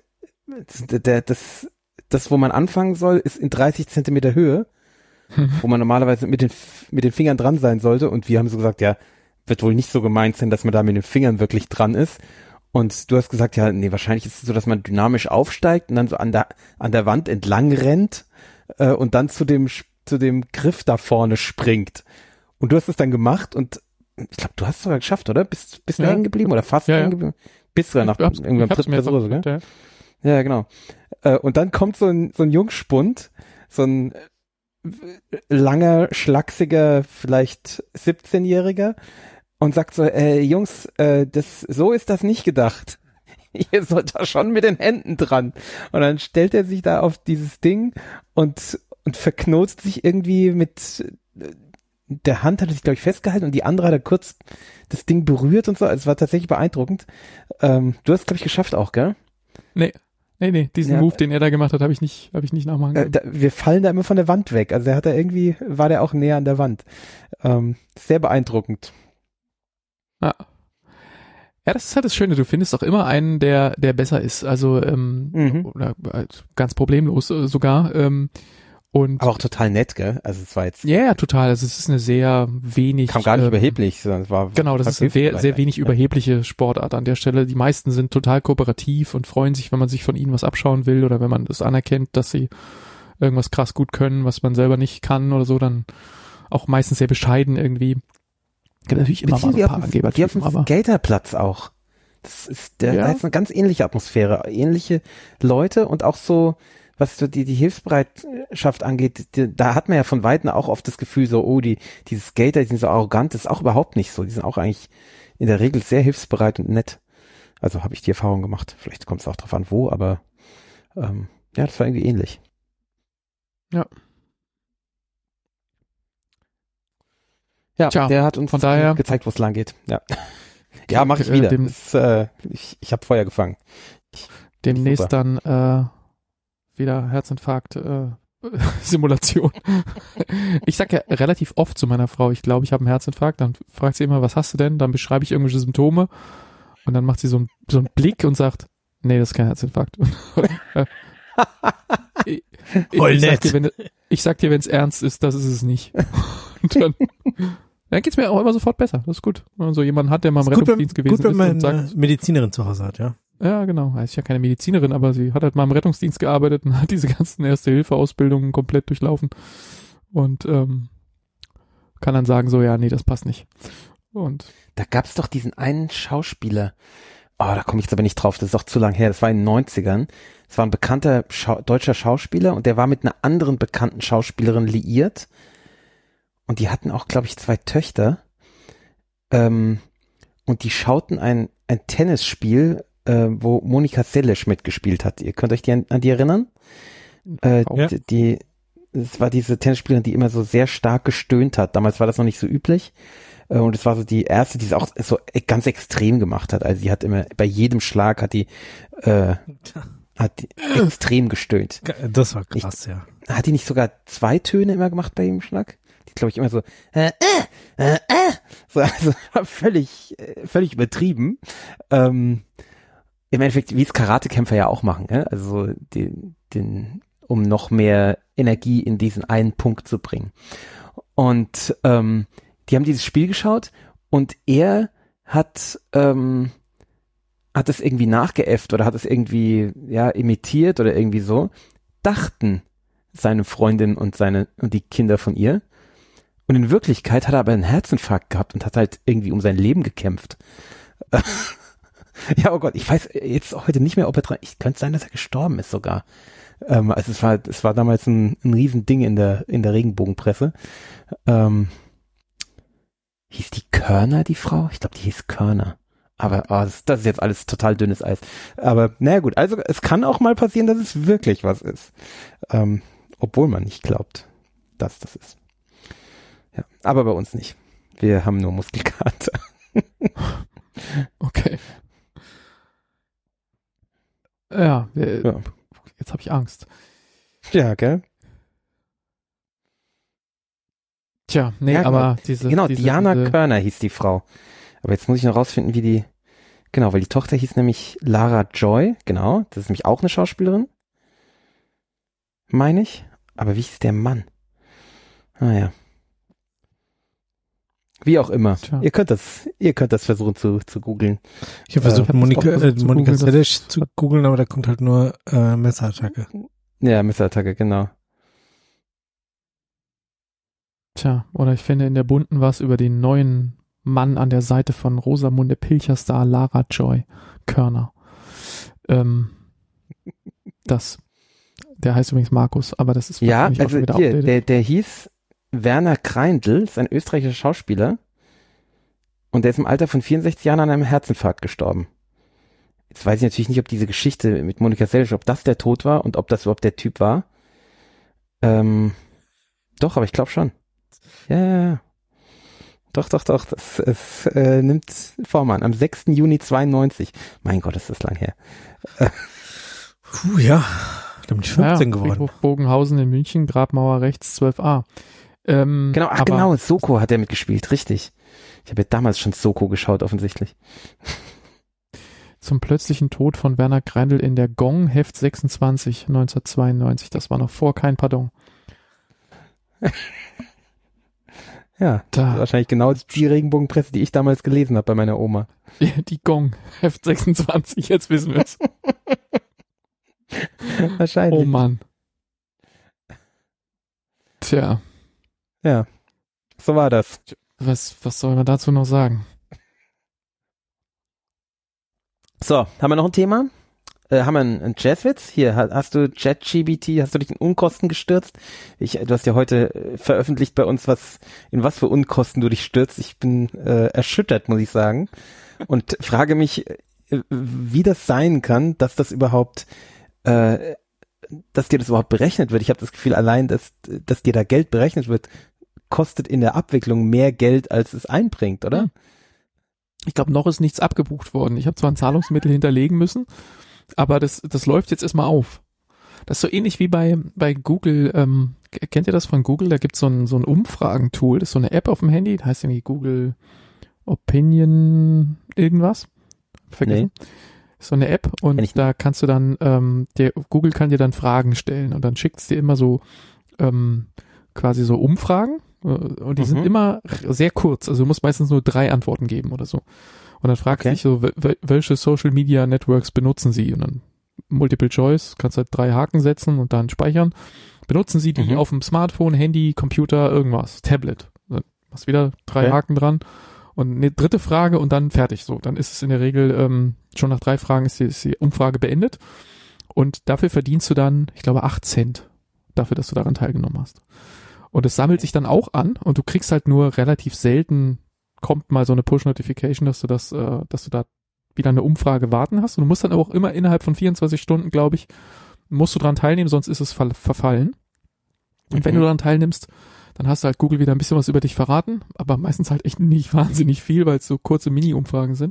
das, wo man anfangen soll, ist in 30 Zentimeter Höhe, wo man normalerweise mit den Fingern dran sein sollte und wir haben so gesagt, ja, wird wohl nicht so gemeint sein, dass man da mit den Fingern wirklich dran ist. Und du hast gesagt, ja, nee, wahrscheinlich ist es so, dass man dynamisch aufsteigt und dann so an der Wand entlang rennt und dann zu dem Griff da vorne springt. Und du hast es dann gemacht und ich glaube, du hast es sogar geschafft, oder? Bist du hängen geblieben oder fast hängen geblieben? Bist du ja nach irgendwann dritten Versuch sogar? Ja. Ja, genau. Und dann kommt so ein Jungspund, so ein langer, schlachsiger, vielleicht 17-Jähriger und sagt so, Jungs, so ist das nicht gedacht. Ihr sollt da schon mit den Händen dran. Und dann stellt er sich da auf dieses Ding und verknotet sich irgendwie mit der Hand, hat er sich, glaube ich, festgehalten und die andere hat er kurz das Ding berührt und so. Also es war tatsächlich beeindruckend. Du hast, glaube ich, geschafft auch, gell? Nee. Diesen Move, den er da gemacht hat, habe ich nicht nachmachen können. Wir fallen da immer von der Wand weg. Also war der auch näher an der Wand. Sehr beeindruckend. Ja, das ist halt das Schöne. Du findest auch immer einen, der besser ist. Also oder ganz problemlos sogar. Und aber auch total nett, gell? Also es war jetzt. Ja, total. Also es ist eine sehr wenig. Kam gar nicht überheblich, sondern es war. Genau, das ist eine sehr wenig überhebliche Sportart an der Stelle. Die meisten sind total kooperativ und freuen sich, wenn man sich von ihnen was abschauen will oder wenn man das anerkennt, dass sie irgendwas krass gut können, was man selber nicht kann oder so, dann auch meistens sehr bescheiden irgendwie. Gibt natürlich immer mal so ein paar Angebertypen, aber Skaterplatz auch. Das ist da ist eine ganz ähnliche Atmosphäre, ähnliche Leute und auch so, was so die Hilfsbereitschaft angeht, da hat man ja von Weitem auch oft das Gefühl so, diese Skater, die sind so arrogant, das ist auch überhaupt nicht so. Die sind auch eigentlich in der Regel sehr hilfsbereit und nett. Also habe ich die Erfahrung gemacht. Vielleicht kommt es auch drauf an, wo, aber das war irgendwie ähnlich. Ja. Ja, der hat uns von daher gezeigt, wo es lang geht. Ja, ja, mache ich wieder. Ich habe Feuer gefangen. Demnächst dann wieder Herzinfarkt Simulation. Ich sag ja relativ oft zu meiner Frau, ich glaube, ich habe einen Herzinfarkt. Dann fragt sie immer, was hast du denn? Dann beschreibe ich irgendwelche Symptome und dann macht sie so einen Blick und sagt, nee, das ist kein Herzinfarkt. Ich sag dir, wenn es ernst ist, das ist es nicht. Und dann geht's mir auch immer sofort besser. Das ist gut. Wenn man so jemanden hat, der mal im Rettungsdienst gewesen ist. Gut, wenn man eine Medizinerin zu Hause hat, ja. Ja, genau. Ist ja keine Medizinerin, aber sie hat halt mal im Rettungsdienst gearbeitet und hat diese ganzen Erste-Hilfe-Ausbildungen komplett durchlaufen. Und kann dann sagen so, ja, nee, das passt nicht. Und da gab's doch diesen einen Schauspieler. Da komme ich jetzt aber nicht drauf, das ist auch zu lang her. Das war in den 90ern. Das war ein bekannter deutscher Schauspieler und der war mit einer anderen bekannten Schauspielerin liiert. Und die hatten auch, glaube ich, 2 Töchter. und die schauten ein Tennisspiel, wo Monika Seles mitgespielt hat. Ihr könnt euch an die erinnern? Ja. Es war diese Tennisspielerin, die immer so sehr stark gestöhnt hat. Damals war das noch nicht so üblich. Und es war so die erste, die es auch so ganz extrem gemacht hat. Also sie hat immer, bei jedem Schlag hat die extrem gestöhnt. Das war krass, ja. Hat die nicht sogar 2 Töne immer gemacht bei jedem Schlag? Die glaube ich immer so, so also völlig übertrieben. Im Endeffekt, wie es Karatekämpfer ja auch machen, ne? Also um noch mehr Energie in diesen einen Punkt zu bringen. Und die haben dieses Spiel geschaut und er hat es irgendwie nachgeäfft oder hat es irgendwie imitiert oder irgendwie so, dachten seine Freundin und die Kinder von ihr. Und in Wirklichkeit hat er aber einen Herzinfarkt gehabt und hat halt irgendwie um sein Leben gekämpft. Ja, oh Gott, ich weiß jetzt heute nicht mehr, ob er könnte sein, dass er gestorben ist sogar. Also es war damals ein Riesending in der Regenbogenpresse. Hieß die Körner, die Frau? Ich glaube, die hieß Körner. Aber das ist jetzt alles total dünnes Eis. Aber naja gut, also es kann auch mal passieren, dass es wirklich was ist. Obwohl man nicht glaubt, dass das ist. Ja, aber bei uns nicht. Wir haben nur Muskelkater. Okay. Ja, jetzt habe ich Angst. Ja, gell? Tja, nee, ja, aber Diana Körner hieß die Frau. Aber jetzt muss ich noch rausfinden, weil die Tochter hieß nämlich Lara Joy, genau, das ist nämlich auch eine Schauspielerin, meine ich. Aber wie hieß der Mann? Ja. Wie auch immer. Tja. Ihr könnt das versuchen zu googeln. Ich habe versucht, Monika Seles zu googeln, aber da kommt halt nur Messerattacke. Ja, Messerattacke, genau. Tja, oder ich finde in der Bunten was über den neuen Mann an der Seite von Rosamunde Pilcher-Star Lara Joy Körner. Der heißt übrigens Markus, aber das ist ja, also auch schon wieder der hieß Werner Kreindl, ist ein österreichischer Schauspieler und der ist im Alter von 64 Jahren an einem Herzinfarkt gestorben. Jetzt weiß ich natürlich nicht, ob diese Geschichte mit Monika Seles, ob das der Tod war und ob das überhaupt der Typ war. Doch, aber ich glaube schon. Ja. Doch. Es nimmt Form an. Am 6. Juni 92. Mein Gott, ist das lang her. Ja. Ich glaube, nicht 15 geworden. Friedhof Bogenhausen in München, Grabmauer rechts 12a. Genau, Soko hat er mitgespielt, richtig. Ich habe ja damals schon Soko geschaut, offensichtlich. Zum plötzlichen Tod von Werner Greindl in der Gong, Heft 26, 1992. Das war noch vor Kein Pardon. Ja, das ist wahrscheinlich genau die Regenbogenpresse, die ich damals gelesen habe bei meiner Oma. Die Gong, Heft 26, jetzt wissen wir es. Wahrscheinlich. Oh Mann. Tja. Ja, so war das. Was soll man dazu noch sagen? So, haben wir noch ein Thema? Haben wir einen Jazzwitz? Hier, hast du ChatGPT, hast du dich in Unkosten gestürzt? Du hast ja heute veröffentlicht bei uns, in was für Unkosten du dich stürzt. Ich bin erschüttert, muss ich sagen. Und frage mich, wie das sein kann, dass das überhaupt, dass dir das überhaupt berechnet wird. Ich habe das Gefühl, allein, dass dir da Geld berechnet wird, kostet in der Abwicklung mehr Geld, als es einbringt, oder? Ich glaube, noch ist nichts abgebucht worden. Ich habe zwar ein Zahlungsmittel hinterlegen müssen, aber das läuft jetzt erstmal auf. Das ist so ähnlich wie bei Google. Kennt ihr das von Google? Da gibt es so ein Umfragentool. Das ist so eine App auf dem Handy. Das heißt irgendwie Google Opinion irgendwas. Vergessen. Nee. So eine App und da kannst du dann, Google kann dir dann Fragen stellen und dann schickt es dir immer so quasi so Umfragen und die sind immer sehr kurz. Also du musst meistens nur 3 Antworten geben oder so. Und dann fragst du dich so, welche Social Media Networks benutzen sie? Und dann Multiple Choice, kannst halt 3 Haken setzen und dann speichern. Benutzen sie die auf dem Smartphone, Handy, Computer, irgendwas, Tablet. Dann hast wieder 3 Haken dran. Und eine dritte Frage und dann fertig. So, dann ist es in der Regel, schon nach 3 Fragen ist die Umfrage beendet. Und dafür verdienst du dann, ich glaube, 8 Cent dafür, dass du daran teilgenommen hast. Und es sammelt sich dann auch an und du kriegst halt nur relativ selten kommt mal so eine Push-Notification, dass du da wieder eine Umfrage warten hast. Und du musst dann aber auch immer innerhalb von 24 Stunden, glaube ich, musst du dran teilnehmen, sonst ist es verfallen. Und wenn du daran teilnimmst, dann hast du halt Google wieder ein bisschen was über dich verraten, aber meistens halt echt nicht wahnsinnig viel, weil es so kurze Mini-Umfragen sind.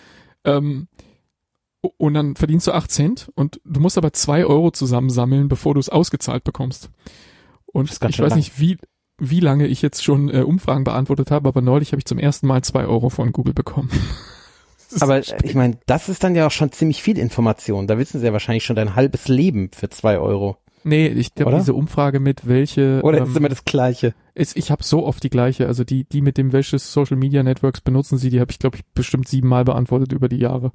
Und dann verdienst du 8 Cent und du musst aber 2 Euro zusammensammeln, bevor du es ausgezahlt bekommst. Und ich weiß nicht, wie lange ich jetzt schon Umfragen beantwortet habe, aber neulich habe ich zum ersten Mal 2 Euro von Google bekommen. Aber ich meine, das ist dann ja auch schon ziemlich viel Information. Da wissen sie ja wahrscheinlich schon dein halbes Leben für 2 Euro. Nee, ich glaube, diese Umfrage mit welche... Oder ist es immer das Gleiche? Ich habe so oft die gleiche. Also die mit dem welche Social Media Networks benutzen sie, die habe ich, glaube ich, bestimmt 7 Mal beantwortet über die Jahre.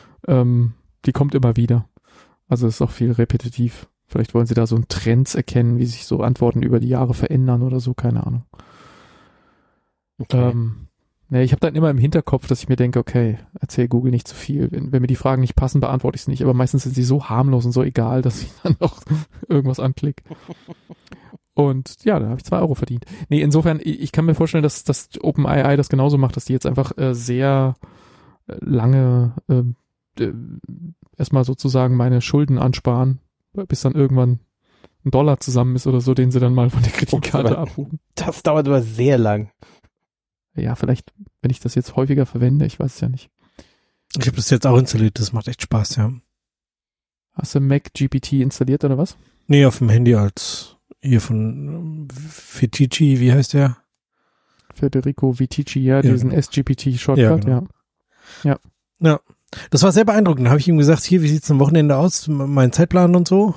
Die kommt immer wieder. Also es ist auch viel repetitiv. Vielleicht wollen sie da so einen Trends erkennen, wie sich so Antworten über die Jahre verändern oder so, keine Ahnung. Okay. Ich habe dann immer im Hinterkopf, dass ich mir denke, okay, erzähl Google nicht zu viel. Wenn mir die Fragen nicht passen, beantworte ich es nicht. Aber meistens sind sie so harmlos und so egal, dass ich dann noch irgendwas anklicke. Und ja, da habe ich 2 Euro verdient. Nee, insofern, ich kann mir vorstellen, dass OpenAI das genauso macht, dass die jetzt einfach sehr lange erstmal sozusagen meine Schulden ansparen, bis dann irgendwann $1 zusammen ist oder so, den sie dann mal von der Kreditkarte abbuchen. Das dauert aber sehr lang. Ja, vielleicht, wenn ich das jetzt häufiger verwende, ich weiß es ja nicht. Ich habe das jetzt auch installiert, das macht echt Spaß, ja. Hast du Mac GPT installiert oder was? Nee, auf dem Handy als hier von Vitici, wie heißt der? Federico Vitici, ja, diesen genau. SGPT-Shortcut, ja. Ja, das war sehr beeindruckend. Da habe ich ihm gesagt, hier, wie sieht's am Wochenende aus, mein Zeitplan und so.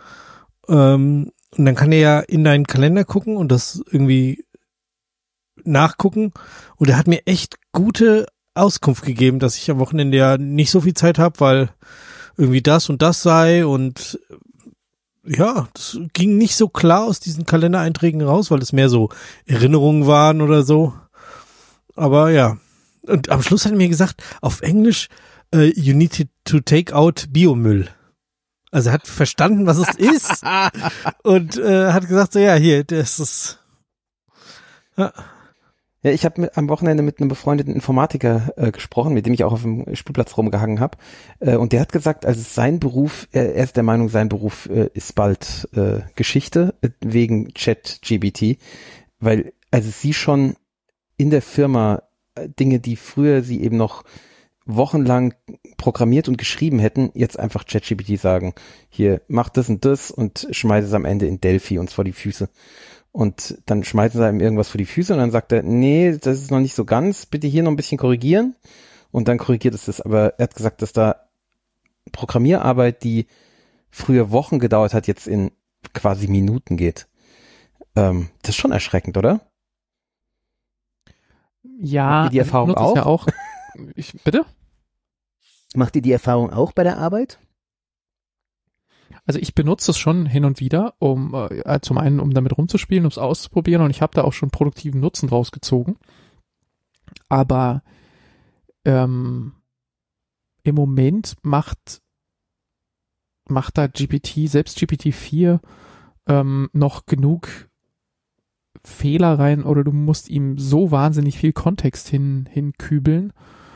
Und dann kann er ja in deinen Kalender gucken und das irgendwie nachgucken. Und er hat mir echt gute Auskunft gegeben, dass ich am Wochenende ja nicht so viel Zeit habe, weil irgendwie das und das sei. Und ja, das ging nicht so klar aus diesen Kalendereinträgen raus, weil es mehr so Erinnerungen waren oder so. Aber ja. Und am Schluss hat er mir gesagt, auf Englisch, you need to take out Biomüll. Also er hat verstanden, was es ist und hat gesagt, so ja, hier, das ist... Ja. Ja, ich habe am Wochenende mit einem befreundeten Informatiker gesprochen, mit dem ich auch auf dem Spielplatz rumgehangen habe. Und der hat gesagt, also sein Beruf, er ist der Meinung, sein Beruf ist bald Geschichte wegen ChatGPT, weil also sie schon in der Firma Dinge, die früher sie eben noch wochenlang programmiert und geschrieben hätten, jetzt einfach ChatGPT sagen, hier, mach das und schmeiß es am Ende in Delphi uns vor die Füße. Und dann schmeißen sie ihm irgendwas vor die Füße und dann sagt er, nee, das ist noch nicht so ganz, bitte hier noch ein bisschen korrigieren. Und dann korrigiert es das. Aber er hat gesagt, dass da Programmierarbeit, die früher Wochen gedauert hat, jetzt in quasi Minuten geht. Das ist schon erschreckend, oder? Ja, macht ihr die Erfahrung auch? Ja auch. Bitte? Macht ihr die Erfahrung auch bei der Arbeit? Also ich benutze es schon hin und wieder, um zum einen, um damit rumzuspielen, um es auszuprobieren, und ich habe da auch schon produktiven Nutzen draus gezogen. Aber im Moment macht da selbst GPT-4 noch genug Fehler rein, oder du musst ihm so wahnsinnig viel Kontext hinkübeln,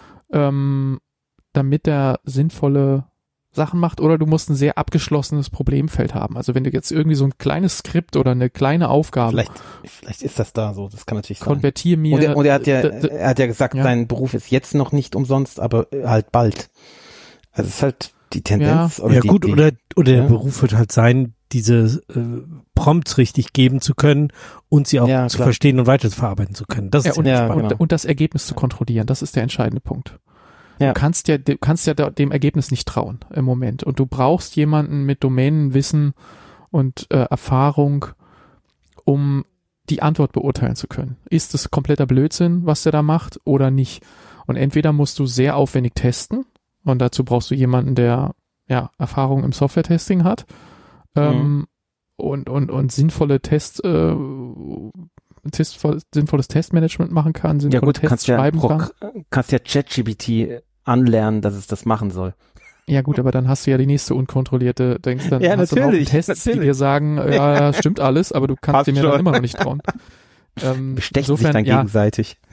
damit er sinnvolle Sachen macht, oder du musst ein sehr abgeschlossenes Problemfeld haben. Also wenn du jetzt irgendwie so ein kleines Skript oder eine kleine Aufgabe... Vielleicht ist das da so, das kann natürlich sein. Konvertier mir... Und er hat ja gesagt, sein Beruf ist jetzt noch nicht umsonst, aber halt bald. Also es ist halt die Tendenz. Ja, oder der Beruf wird halt sein, diese Prompts richtig geben zu können und sie auch zu verstehen und weiter verarbeiten zu können. Das ist und das Ergebnis zu kontrollieren, das ist der entscheidende Punkt. Ja. Du kannst ja dem Ergebnis nicht trauen im Moment. Und du brauchst jemanden mit Domänenwissen und Erfahrung, um die Antwort beurteilen zu können. Ist es kompletter Blödsinn, was der da macht, oder nicht? Und entweder musst du sehr aufwendig testen, und dazu brauchst du jemanden, der Erfahrung im Software-Testing hat, und sinnvolle sinnvolles Testmanagement machen kann, sinnvolle Tests schreiben kann. Kannst ja ChatGPT anlernen, dass es das machen soll. Ja gut, aber dann hast du ja die nächste unkontrollierte, hast du auch Tests, die dir sagen, ja, stimmt alles, aber du kannst dem ja dann immer noch nicht trauen. Bestechen sich dann gegenseitig.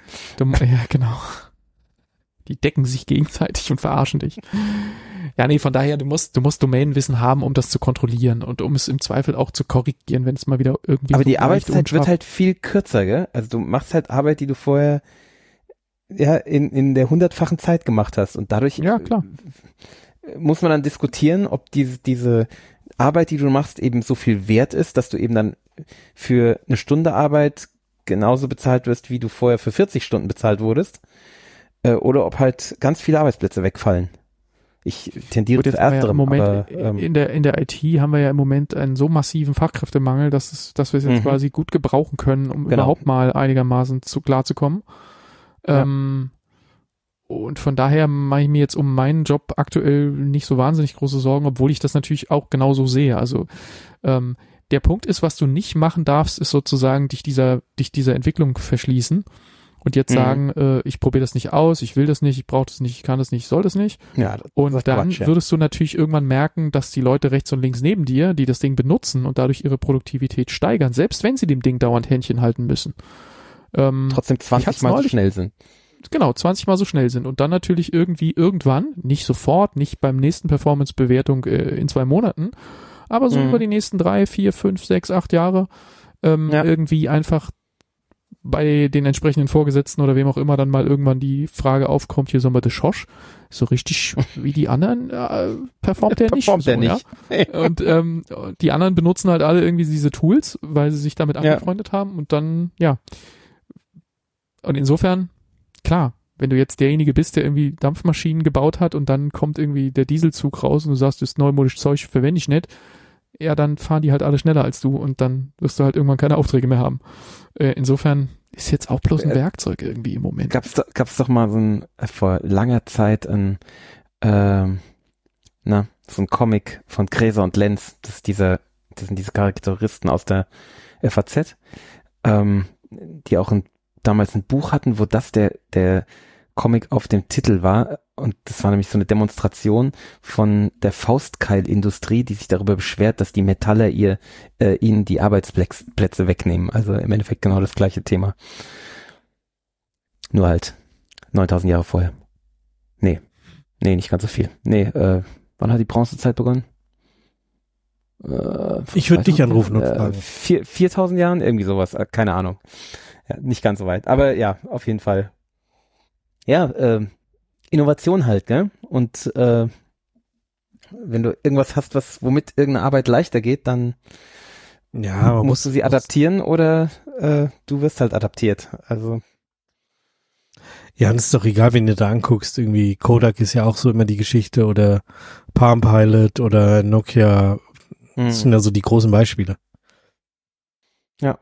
Ja, genau. Die decken sich gegenseitig und verarschen dich. Ja, nee, von daher, du musst Domänenwissen haben, um das zu kontrollieren und um es im Zweifel auch zu korrigieren, wenn es mal wieder irgendwie Aber so die Arbeitszeit wird halt viel kürzer, gell? Also du machst halt Arbeit, die du vorher ja in der 100-fachen Zeit gemacht hast und dadurch ja, klar. Muss man dann diskutieren, ob diese Arbeit, die du machst, eben so viel wert ist, dass du eben dann für eine Stunde Arbeit genauso bezahlt wirst, wie du vorher für 40 Stunden bezahlt wurdest, oder ob halt ganz viele Arbeitsplätze wegfallen. Ich tendiere zu ersterem. Aber in der IT haben wir ja im Moment einen so massiven Fachkräftemangel, dass wir es jetzt quasi gut gebrauchen können, um überhaupt mal einigermaßen klarzukommen. Ja. Und von daher mache ich mir jetzt um meinen Job aktuell nicht so wahnsinnig große Sorgen, obwohl ich das natürlich auch genauso sehe. Also der Punkt ist, was du nicht machen darfst, ist sozusagen dich dieser Entwicklung verschließen und jetzt sagen, ich probiere das nicht aus, ich will das nicht, ich brauche das nicht, ich kann das nicht, ich soll das nicht. Ja, und dann würdest du natürlich irgendwann merken, dass die Leute rechts und links neben dir, die das Ding benutzen und dadurch ihre Produktivität steigern, selbst wenn sie dem Ding dauernd Händchen halten müssen. Trotzdem 20 Mal so schnell sind. Genau, 20 Mal so schnell sind und dann natürlich irgendwann, nicht sofort, nicht beim nächsten Performance-Bewertung in 2 Monaten, aber so über die nächsten 3, 4, 5, 6, 8 Jahre irgendwie einfach bei den entsprechenden Vorgesetzten oder wem auch immer dann mal irgendwann die Frage aufkommt, hier sollen wir das Schosch, so richtig wie die anderen performt der nicht. Performt der nicht. Ja? Und die anderen benutzen halt alle irgendwie diese Tools, weil sie sich damit angefreundet haben und dann, und insofern, klar, wenn du jetzt derjenige bist, der irgendwie Dampfmaschinen gebaut hat und dann kommt irgendwie der Dieselzug raus und du sagst, das ist neumodisches Zeug, verwende ich nicht, ja, dann fahren die halt alle schneller als du und dann wirst du halt irgendwann keine Aufträge mehr haben. Insofern ist jetzt auch bloß ein Werkzeug irgendwie im Moment. Gab's doch mal vor langer Zeit so ein Comic von Gräser und Lenz, das sind diese Charakteristen aus der FAZ, die auch damals ein Buch hatten, wo das der Comic auf dem Titel war. Und das war nämlich so eine Demonstration von der Faustkeilindustrie, die sich darüber beschwert, dass die Metaller ihnen die Arbeitsplätze wegnehmen. Also im Endeffekt genau das gleiche Thema. Nur halt 9000 Jahre vorher. Nee, nicht ganz so viel. Wann hat die Bronzezeit begonnen? Ich würde dich anrufen und fragen. 4000 Jahren? Irgendwie sowas. Keine Ahnung. Ja, nicht ganz so weit. Aber ja, auf jeden Fall. Ja, Innovation halt, gell? Und wenn du irgendwas hast, womit irgendeine Arbeit leichter geht, dann musst du sie adaptieren oder du wirst halt adaptiert. Also ja, und es ist doch egal, wen du da anguckst. Irgendwie Kodak ist ja auch so immer die Geschichte oder Palm Pilot oder Nokia. Das sind ja so die großen Beispiele. Ja.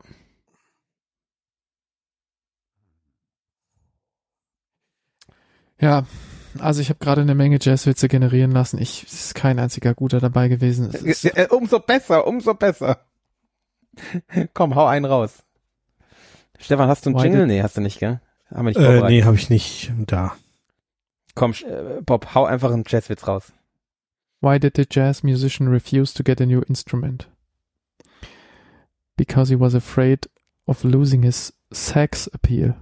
Ja, also ich habe gerade eine Menge Jazzwitze generieren lassen. Es ist kein einziger guter dabei gewesen. Umso besser. Komm, hau einen raus. Stefan, hast du einen Jingle? Nee, hast du nicht, gell? Haben wir nicht vorbereitet. Nee, habe ich nicht da. Komm, Bob, hau einfach einen Jazzwitz raus. Why did the jazz musician refuse to get a new instrument? Because he was afraid of losing his sex appeal.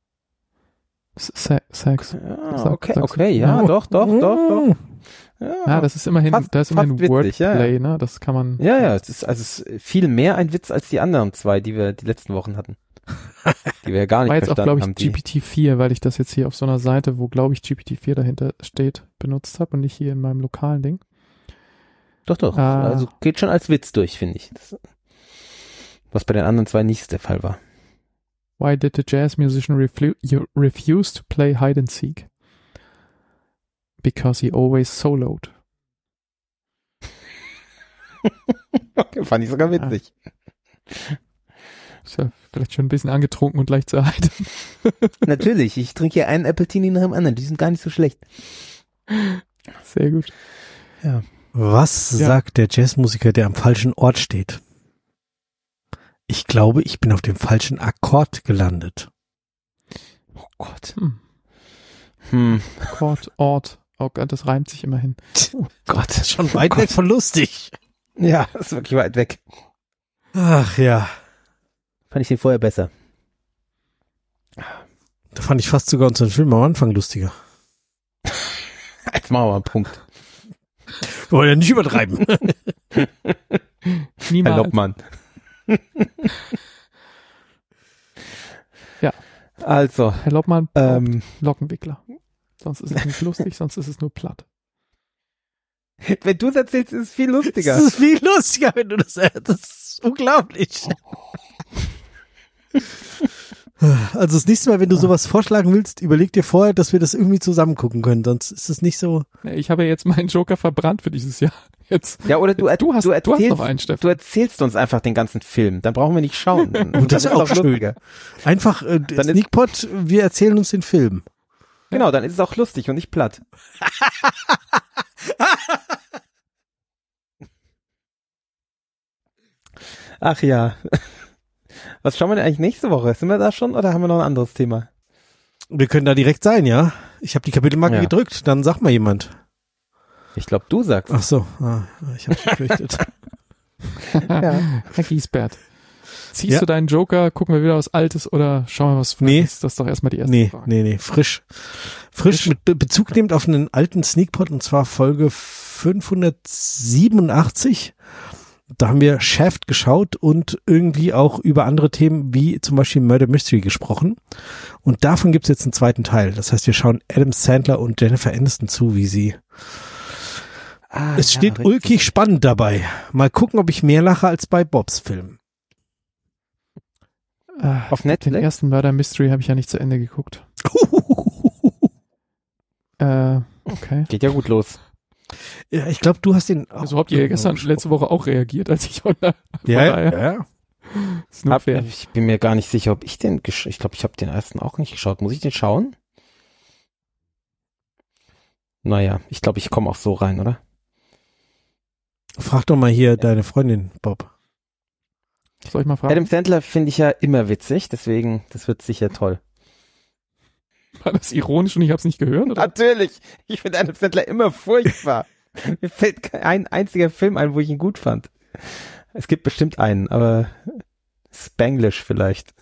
Sex. Okay, ja, doch. Ja, das ist immerhin, Wordplay, witzig, ne? Das kann man. Ja, es ist viel mehr ein Witz als die anderen 2, die wir die letzten Wochen hatten. Die wir ja gar nicht verstanden haben. War jetzt auch, glaube ich, GPT-4, weil ich das jetzt hier auf so einer Seite, wo, glaube ich, GPT-4 dahinter steht, benutzt habe und nicht hier in meinem lokalen Ding. Doch. Also geht schon als Witz durch, finde ich. Was bei den anderen 2 nicht der Fall war. Why did the jazz musician refuse to play hide and seek? Because he always soloed. Okay, fand ich sogar witzig. Ist ja vielleicht schon ein bisschen angetrunken und leicht zu erheitern. Natürlich, ich trinke hier einen Appletini nach dem anderen. Die sind gar nicht so schlecht. Sehr gut. Ja. Was sagt der Jazzmusiker, der am falschen Ort steht? Ich glaube, ich bin auf dem falschen Akkord gelandet. Oh Gott. Akkord, Ort. Oh Gott, das reimt sich immerhin. Oh Gott, das ist schon weit weg von lustig. Ja, das ist wirklich weit weg. Ach ja. Fand ich den vorher besser. Da fand ich fast sogar unseren Film am Anfang lustiger. Jetzt machen wir mal einen Punkt. Wir wollen ja nicht übertreiben. Niemals. Herr Loppmann. Ja. Also. Herr Loppmann, Lockenwickler. Sonst ist es nicht lustig, sonst ist es nur platt. Wenn du es erzählst, ist es viel lustiger. Das ist viel lustiger, wenn du das erzählst. Das ist unglaublich. Also das nächste Mal, wenn du sowas vorschlagen willst, überleg dir vorher, dass wir das irgendwie zusammen gucken können, sonst ist es nicht so. Ich habe ja jetzt meinen Joker verbrannt für dieses Jahr. Jetzt. Ja, oder du hast noch einen, Steffen. Du erzählst uns einfach den ganzen Film, dann brauchen wir nicht schauen. Und das ist auch schön. Einfach Sneakpot, wir erzählen uns den Film. Genau, dann ist es auch lustig und nicht platt. Ach ja. Was schauen wir denn eigentlich nächste Woche? Sind wir da schon oder haben wir noch ein anderes Thema? Wir können da direkt sein, ja. Ich habe die Kapitelmarke gedrückt, dann sag mal jemand. Ich glaube, du sagst. Ach so, ich habe befürchtet. Ja. Herr Giesbert. Ziehst du deinen Joker, gucken wir wieder was Altes oder schauen wir was Frisches? Das ist doch erstmal die erste Frage. Nee, frisch mit Bezug nehmend auf einen alten Sneakpot und zwar Folge 587. Da haben wir Shaft geschaut und irgendwie auch über andere Themen wie zum Beispiel Murder Mystery gesprochen. Und davon gibt es jetzt einen zweiten Teil. Das heißt, wir schauen Adam Sandler und Jennifer Aniston zu, wie sie... es steht richtig ulkig spannend dabei. Mal gucken, ob ich mehr lache als bei Bobs Film. Auf Netflix? Den ersten Murder Mystery habe ich ja nicht zu Ende geguckt. Okay. Geht ja gut los. Ja, ich glaube, du hast den auch. Also habt ihr letzte Woche auch reagiert, als ich Ja. Ist nur fair. Ich bin mir gar nicht sicher, ob ich den ich glaube, ich habe den ersten auch nicht geschaut. Muss ich den schauen? Naja, ich glaube, ich komme auch so rein, oder? Frag doch mal hier deine Freundin, Bob. Soll ich mal fragen? Adam Sandler finde ich ja immer witzig, deswegen, das wird sicher toll. War das ironisch und ich habe es nicht gehört? Oder? Natürlich. Ich finde Adam Sandler immer furchtbar. Mir fällt kein einziger Film ein, wo ich ihn gut fand. Es gibt bestimmt einen, aber Spanglish vielleicht.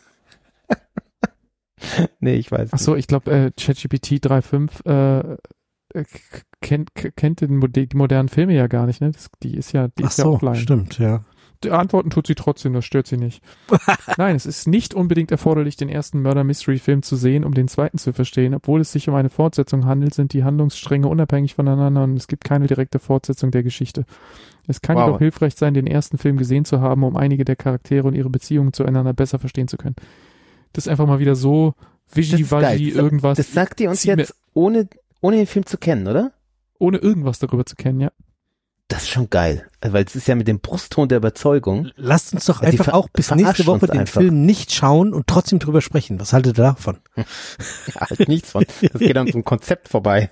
Nee, ich weiß nicht. Ach so, ich glaube, ChatGPT 3.5 kennt die modernen Filme ja gar nicht, ne? Die ist ja offline. Stimmt, ja. Die Antworten tut sie trotzdem, das stört sie nicht. Nein, es ist nicht unbedingt erforderlich, den ersten Murder-Mystery-Film zu sehen, um den zweiten zu verstehen. Obwohl es sich um eine Fortsetzung handelt, sind die Handlungsstränge unabhängig voneinander und es gibt keine direkte Fortsetzung der Geschichte. Es kann jedoch hilfreich sein, den ersten Film gesehen zu haben, um einige der Charaktere und ihre Beziehungen zueinander besser verstehen zu können. Das ist einfach mal wieder so wischiwaschi irgendwas. Das sagt ihr uns jetzt, ohne den Film zu kennen, oder? Ohne irgendwas darüber zu kennen, ja. Das ist schon geil, weil es ist ja mit dem Brustton der Überzeugung. Lasst uns doch einfach auch bis nächste Woche den Film nicht schauen und trotzdem drüber sprechen. Was haltet ihr davon? Ja, halt nichts von. Das geht an so einem Konzept vorbei.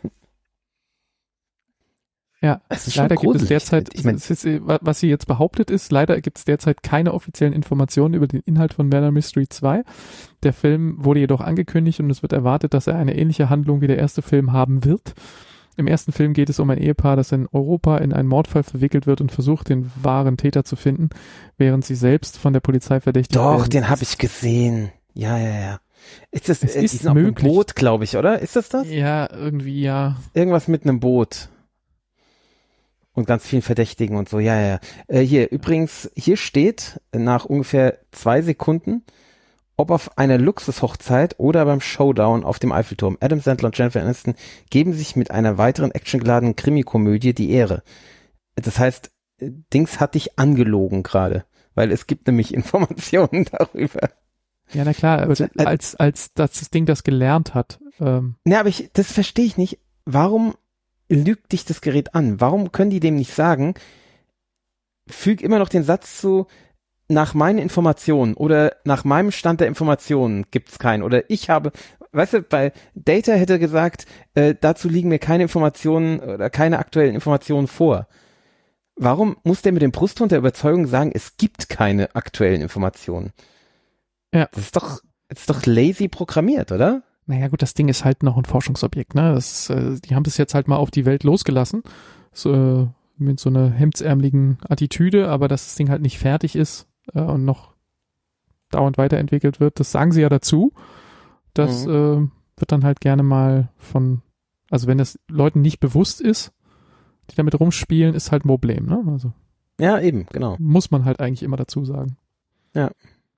Ja, leider gibt es derzeit, was sie jetzt behauptet ist, leider gibt es derzeit keine offiziellen Informationen über den Inhalt von Murder Mystery 2. Der Film wurde jedoch angekündigt und es wird erwartet, dass er eine ähnliche Handlung wie der erste Film haben wird. Im ersten Film geht es um ein Ehepaar, das in Europa in einen Mordfall verwickelt wird und versucht, den wahren Täter zu finden, während sie selbst von der Polizei verdächtigt werden. Doch, den habe ich gesehen. Ja. Ist das die sind möglich. Auf einem Boot, glaube ich, oder? Ist das? Ja, irgendwie, ja. Irgendwas mit einem Boot. Und ganz vielen Verdächtigen und so, ja. Hier steht nach ungefähr 2 Sekunden, ob auf einer Luxushochzeit oder beim Showdown auf dem Eiffelturm. Adam Sandler und Jennifer Aniston geben sich mit einer weiteren actiongeladenen Krimikomödie die Ehre. Das heißt, Dings hat dich angelogen gerade, weil es gibt nämlich Informationen darüber. Ja, na klar, aber als das Ding das gelernt hat. Ja, aber das verstehe ich nicht. Warum lügt dich das Gerät an? Warum können die dem nicht sagen, füg immer noch den Satz zu, nach meinen Informationen oder nach meinem Stand der Informationen gibt's keinen. Oder ich habe, weißt du, bei Data hätte gesagt, dazu liegen mir keine Informationen oder keine aktuellen Informationen vor. Warum muss der mit dem Brustton der Überzeugung sagen, es gibt keine aktuellen Informationen? Ja. Das ist doch lazy programmiert, oder? Naja gut, das Ding ist halt noch ein Forschungsobjekt, ne? Die haben das jetzt halt mal auf die Welt losgelassen, so, mit so einer hemdsärmeligen Attitüde, aber dass das Ding halt nicht fertig ist und noch dauernd weiterentwickelt wird, das sagen sie ja dazu. Das wird dann halt gerne mal also wenn das Leuten nicht bewusst ist, die damit rumspielen, ist halt ein Problem, ne? Also ja, eben, genau. muss man halt eigentlich immer dazu sagen. Ja.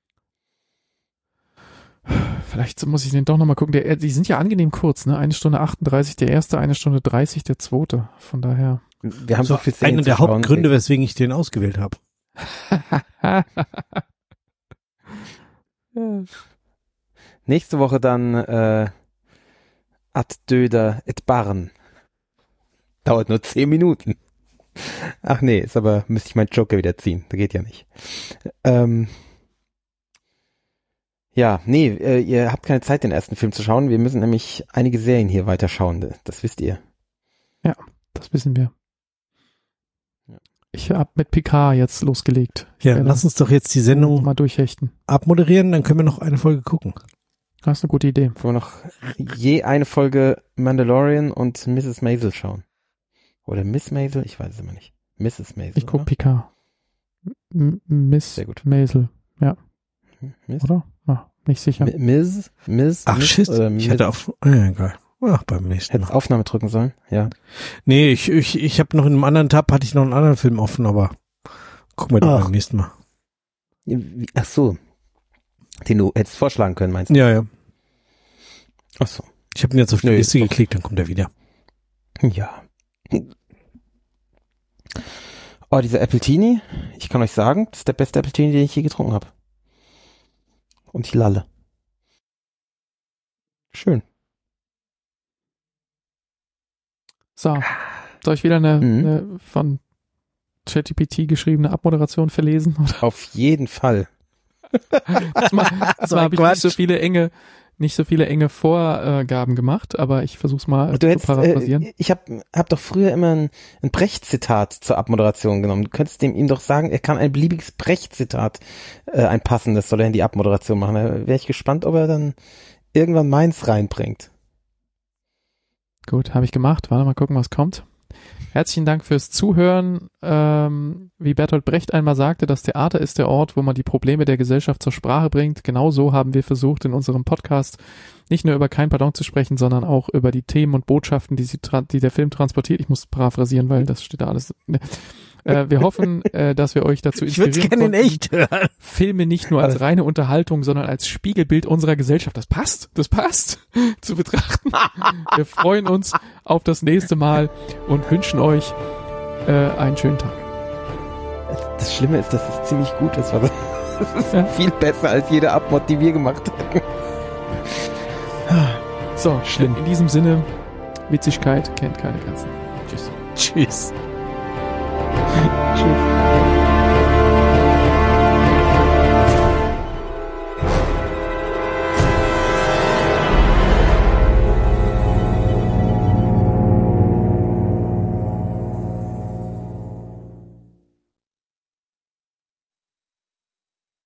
Vielleicht muss ich den doch nochmal gucken. Die sind ja angenehm kurz, ne? 1 Stunde 38 der erste, 1 Stunde 30 der zweite. Von daher. Wir haben so viel Szenen einer der Hauptgründe, weswegen ich den ausgewählt habe. Nächste Woche dann Ad Döder et Barn. Dauert nur 10 Minuten. Ach nee, müsste ich meinen Joker wieder ziehen. Das geht ja nicht. Ja, nee, ihr habt keine Zeit, den ersten Film zu schauen. Wir müssen nämlich einige Serien hier weiterschauen. Das wisst ihr. Ja, das wissen wir. Ja. Ich habe mit Picard jetzt losgelegt. Ja, lass uns doch jetzt die Sendung mal durchhechten. Abmoderieren, dann können wir noch eine Folge gucken. Das ist eine gute Idee. Wollen wir noch je eine Folge Mandalorian und Mrs. Maisel schauen? Oder Miss Maisel? Ich weiß es immer nicht. Mrs. Maisel. Ich gucke Picard. Miss Sehr gut. Maisel. Ja. Miss? Oder? Nicht sicher. Miss? Ach, Miss, shit. oder Ich hätte auf... egal. Ach, beim nächsten Hättest Mal. Aufnahme drücken sollen? Ja. Nee, ich habe noch in einem anderen Tab, hatte ich noch einen anderen Film offen, aber gucken wir den beim nächsten Mal. Ach so. Den du hättest vorschlagen können, meinst du? Ja. Ach so. Ich habe ihn jetzt auf die Liste geklickt, dann kommt er wieder. Ja. Oh, dieser Appletini, ich kann euch sagen, das ist der beste Appletini, den ich je getrunken habe. Und ich lalle. Schön. So, soll ich wieder eine von ChatGPT geschriebene Abmoderation verlesen? Auf jeden Fall. Zwar habe ich nicht so viele enge Vorgaben gemacht, aber ich versuch's mal zu paraphrasieren. Ich hab doch früher immer ein Brecht-Zitat zur Abmoderation genommen. Du könntest ihm doch sagen, er kann ein beliebiges Brecht-Zitat, ein passendes, soll er in die Abmoderation machen. Da wäre ich gespannt, ob er dann irgendwann meins reinbringt. Gut, habe ich gemacht. Warte mal gucken, was kommt. Herzlichen Dank fürs Zuhören. Wie Bertolt Brecht einmal sagte, das Theater ist der Ort, wo man die Probleme der Gesellschaft zur Sprache bringt. Genauso haben wir versucht, in unserem Podcast nicht nur über Kein Pardon zu sprechen, sondern auch über die Themen und Botschaften, die der Film transportiert. Ich muss paraphrasieren, weil das steht da alles. Wir hoffen, dass wir euch dazu inspirieren Ich würde gerne in echt hören. Filme nicht nur als reine Unterhaltung, sondern als Spiegelbild unserer Gesellschaft. Das passt zu betrachten. Wir freuen uns auf das nächste Mal und wünschen euch einen schönen Tag. Das Schlimme ist, dass es ziemlich gut ist. Das ist viel besser als jede Abmod, die wir gemacht hätten. So, schlimm. In diesem Sinne, Witzigkeit kennt keine Grenzen. Tschüss. Tschüss. Tschüss.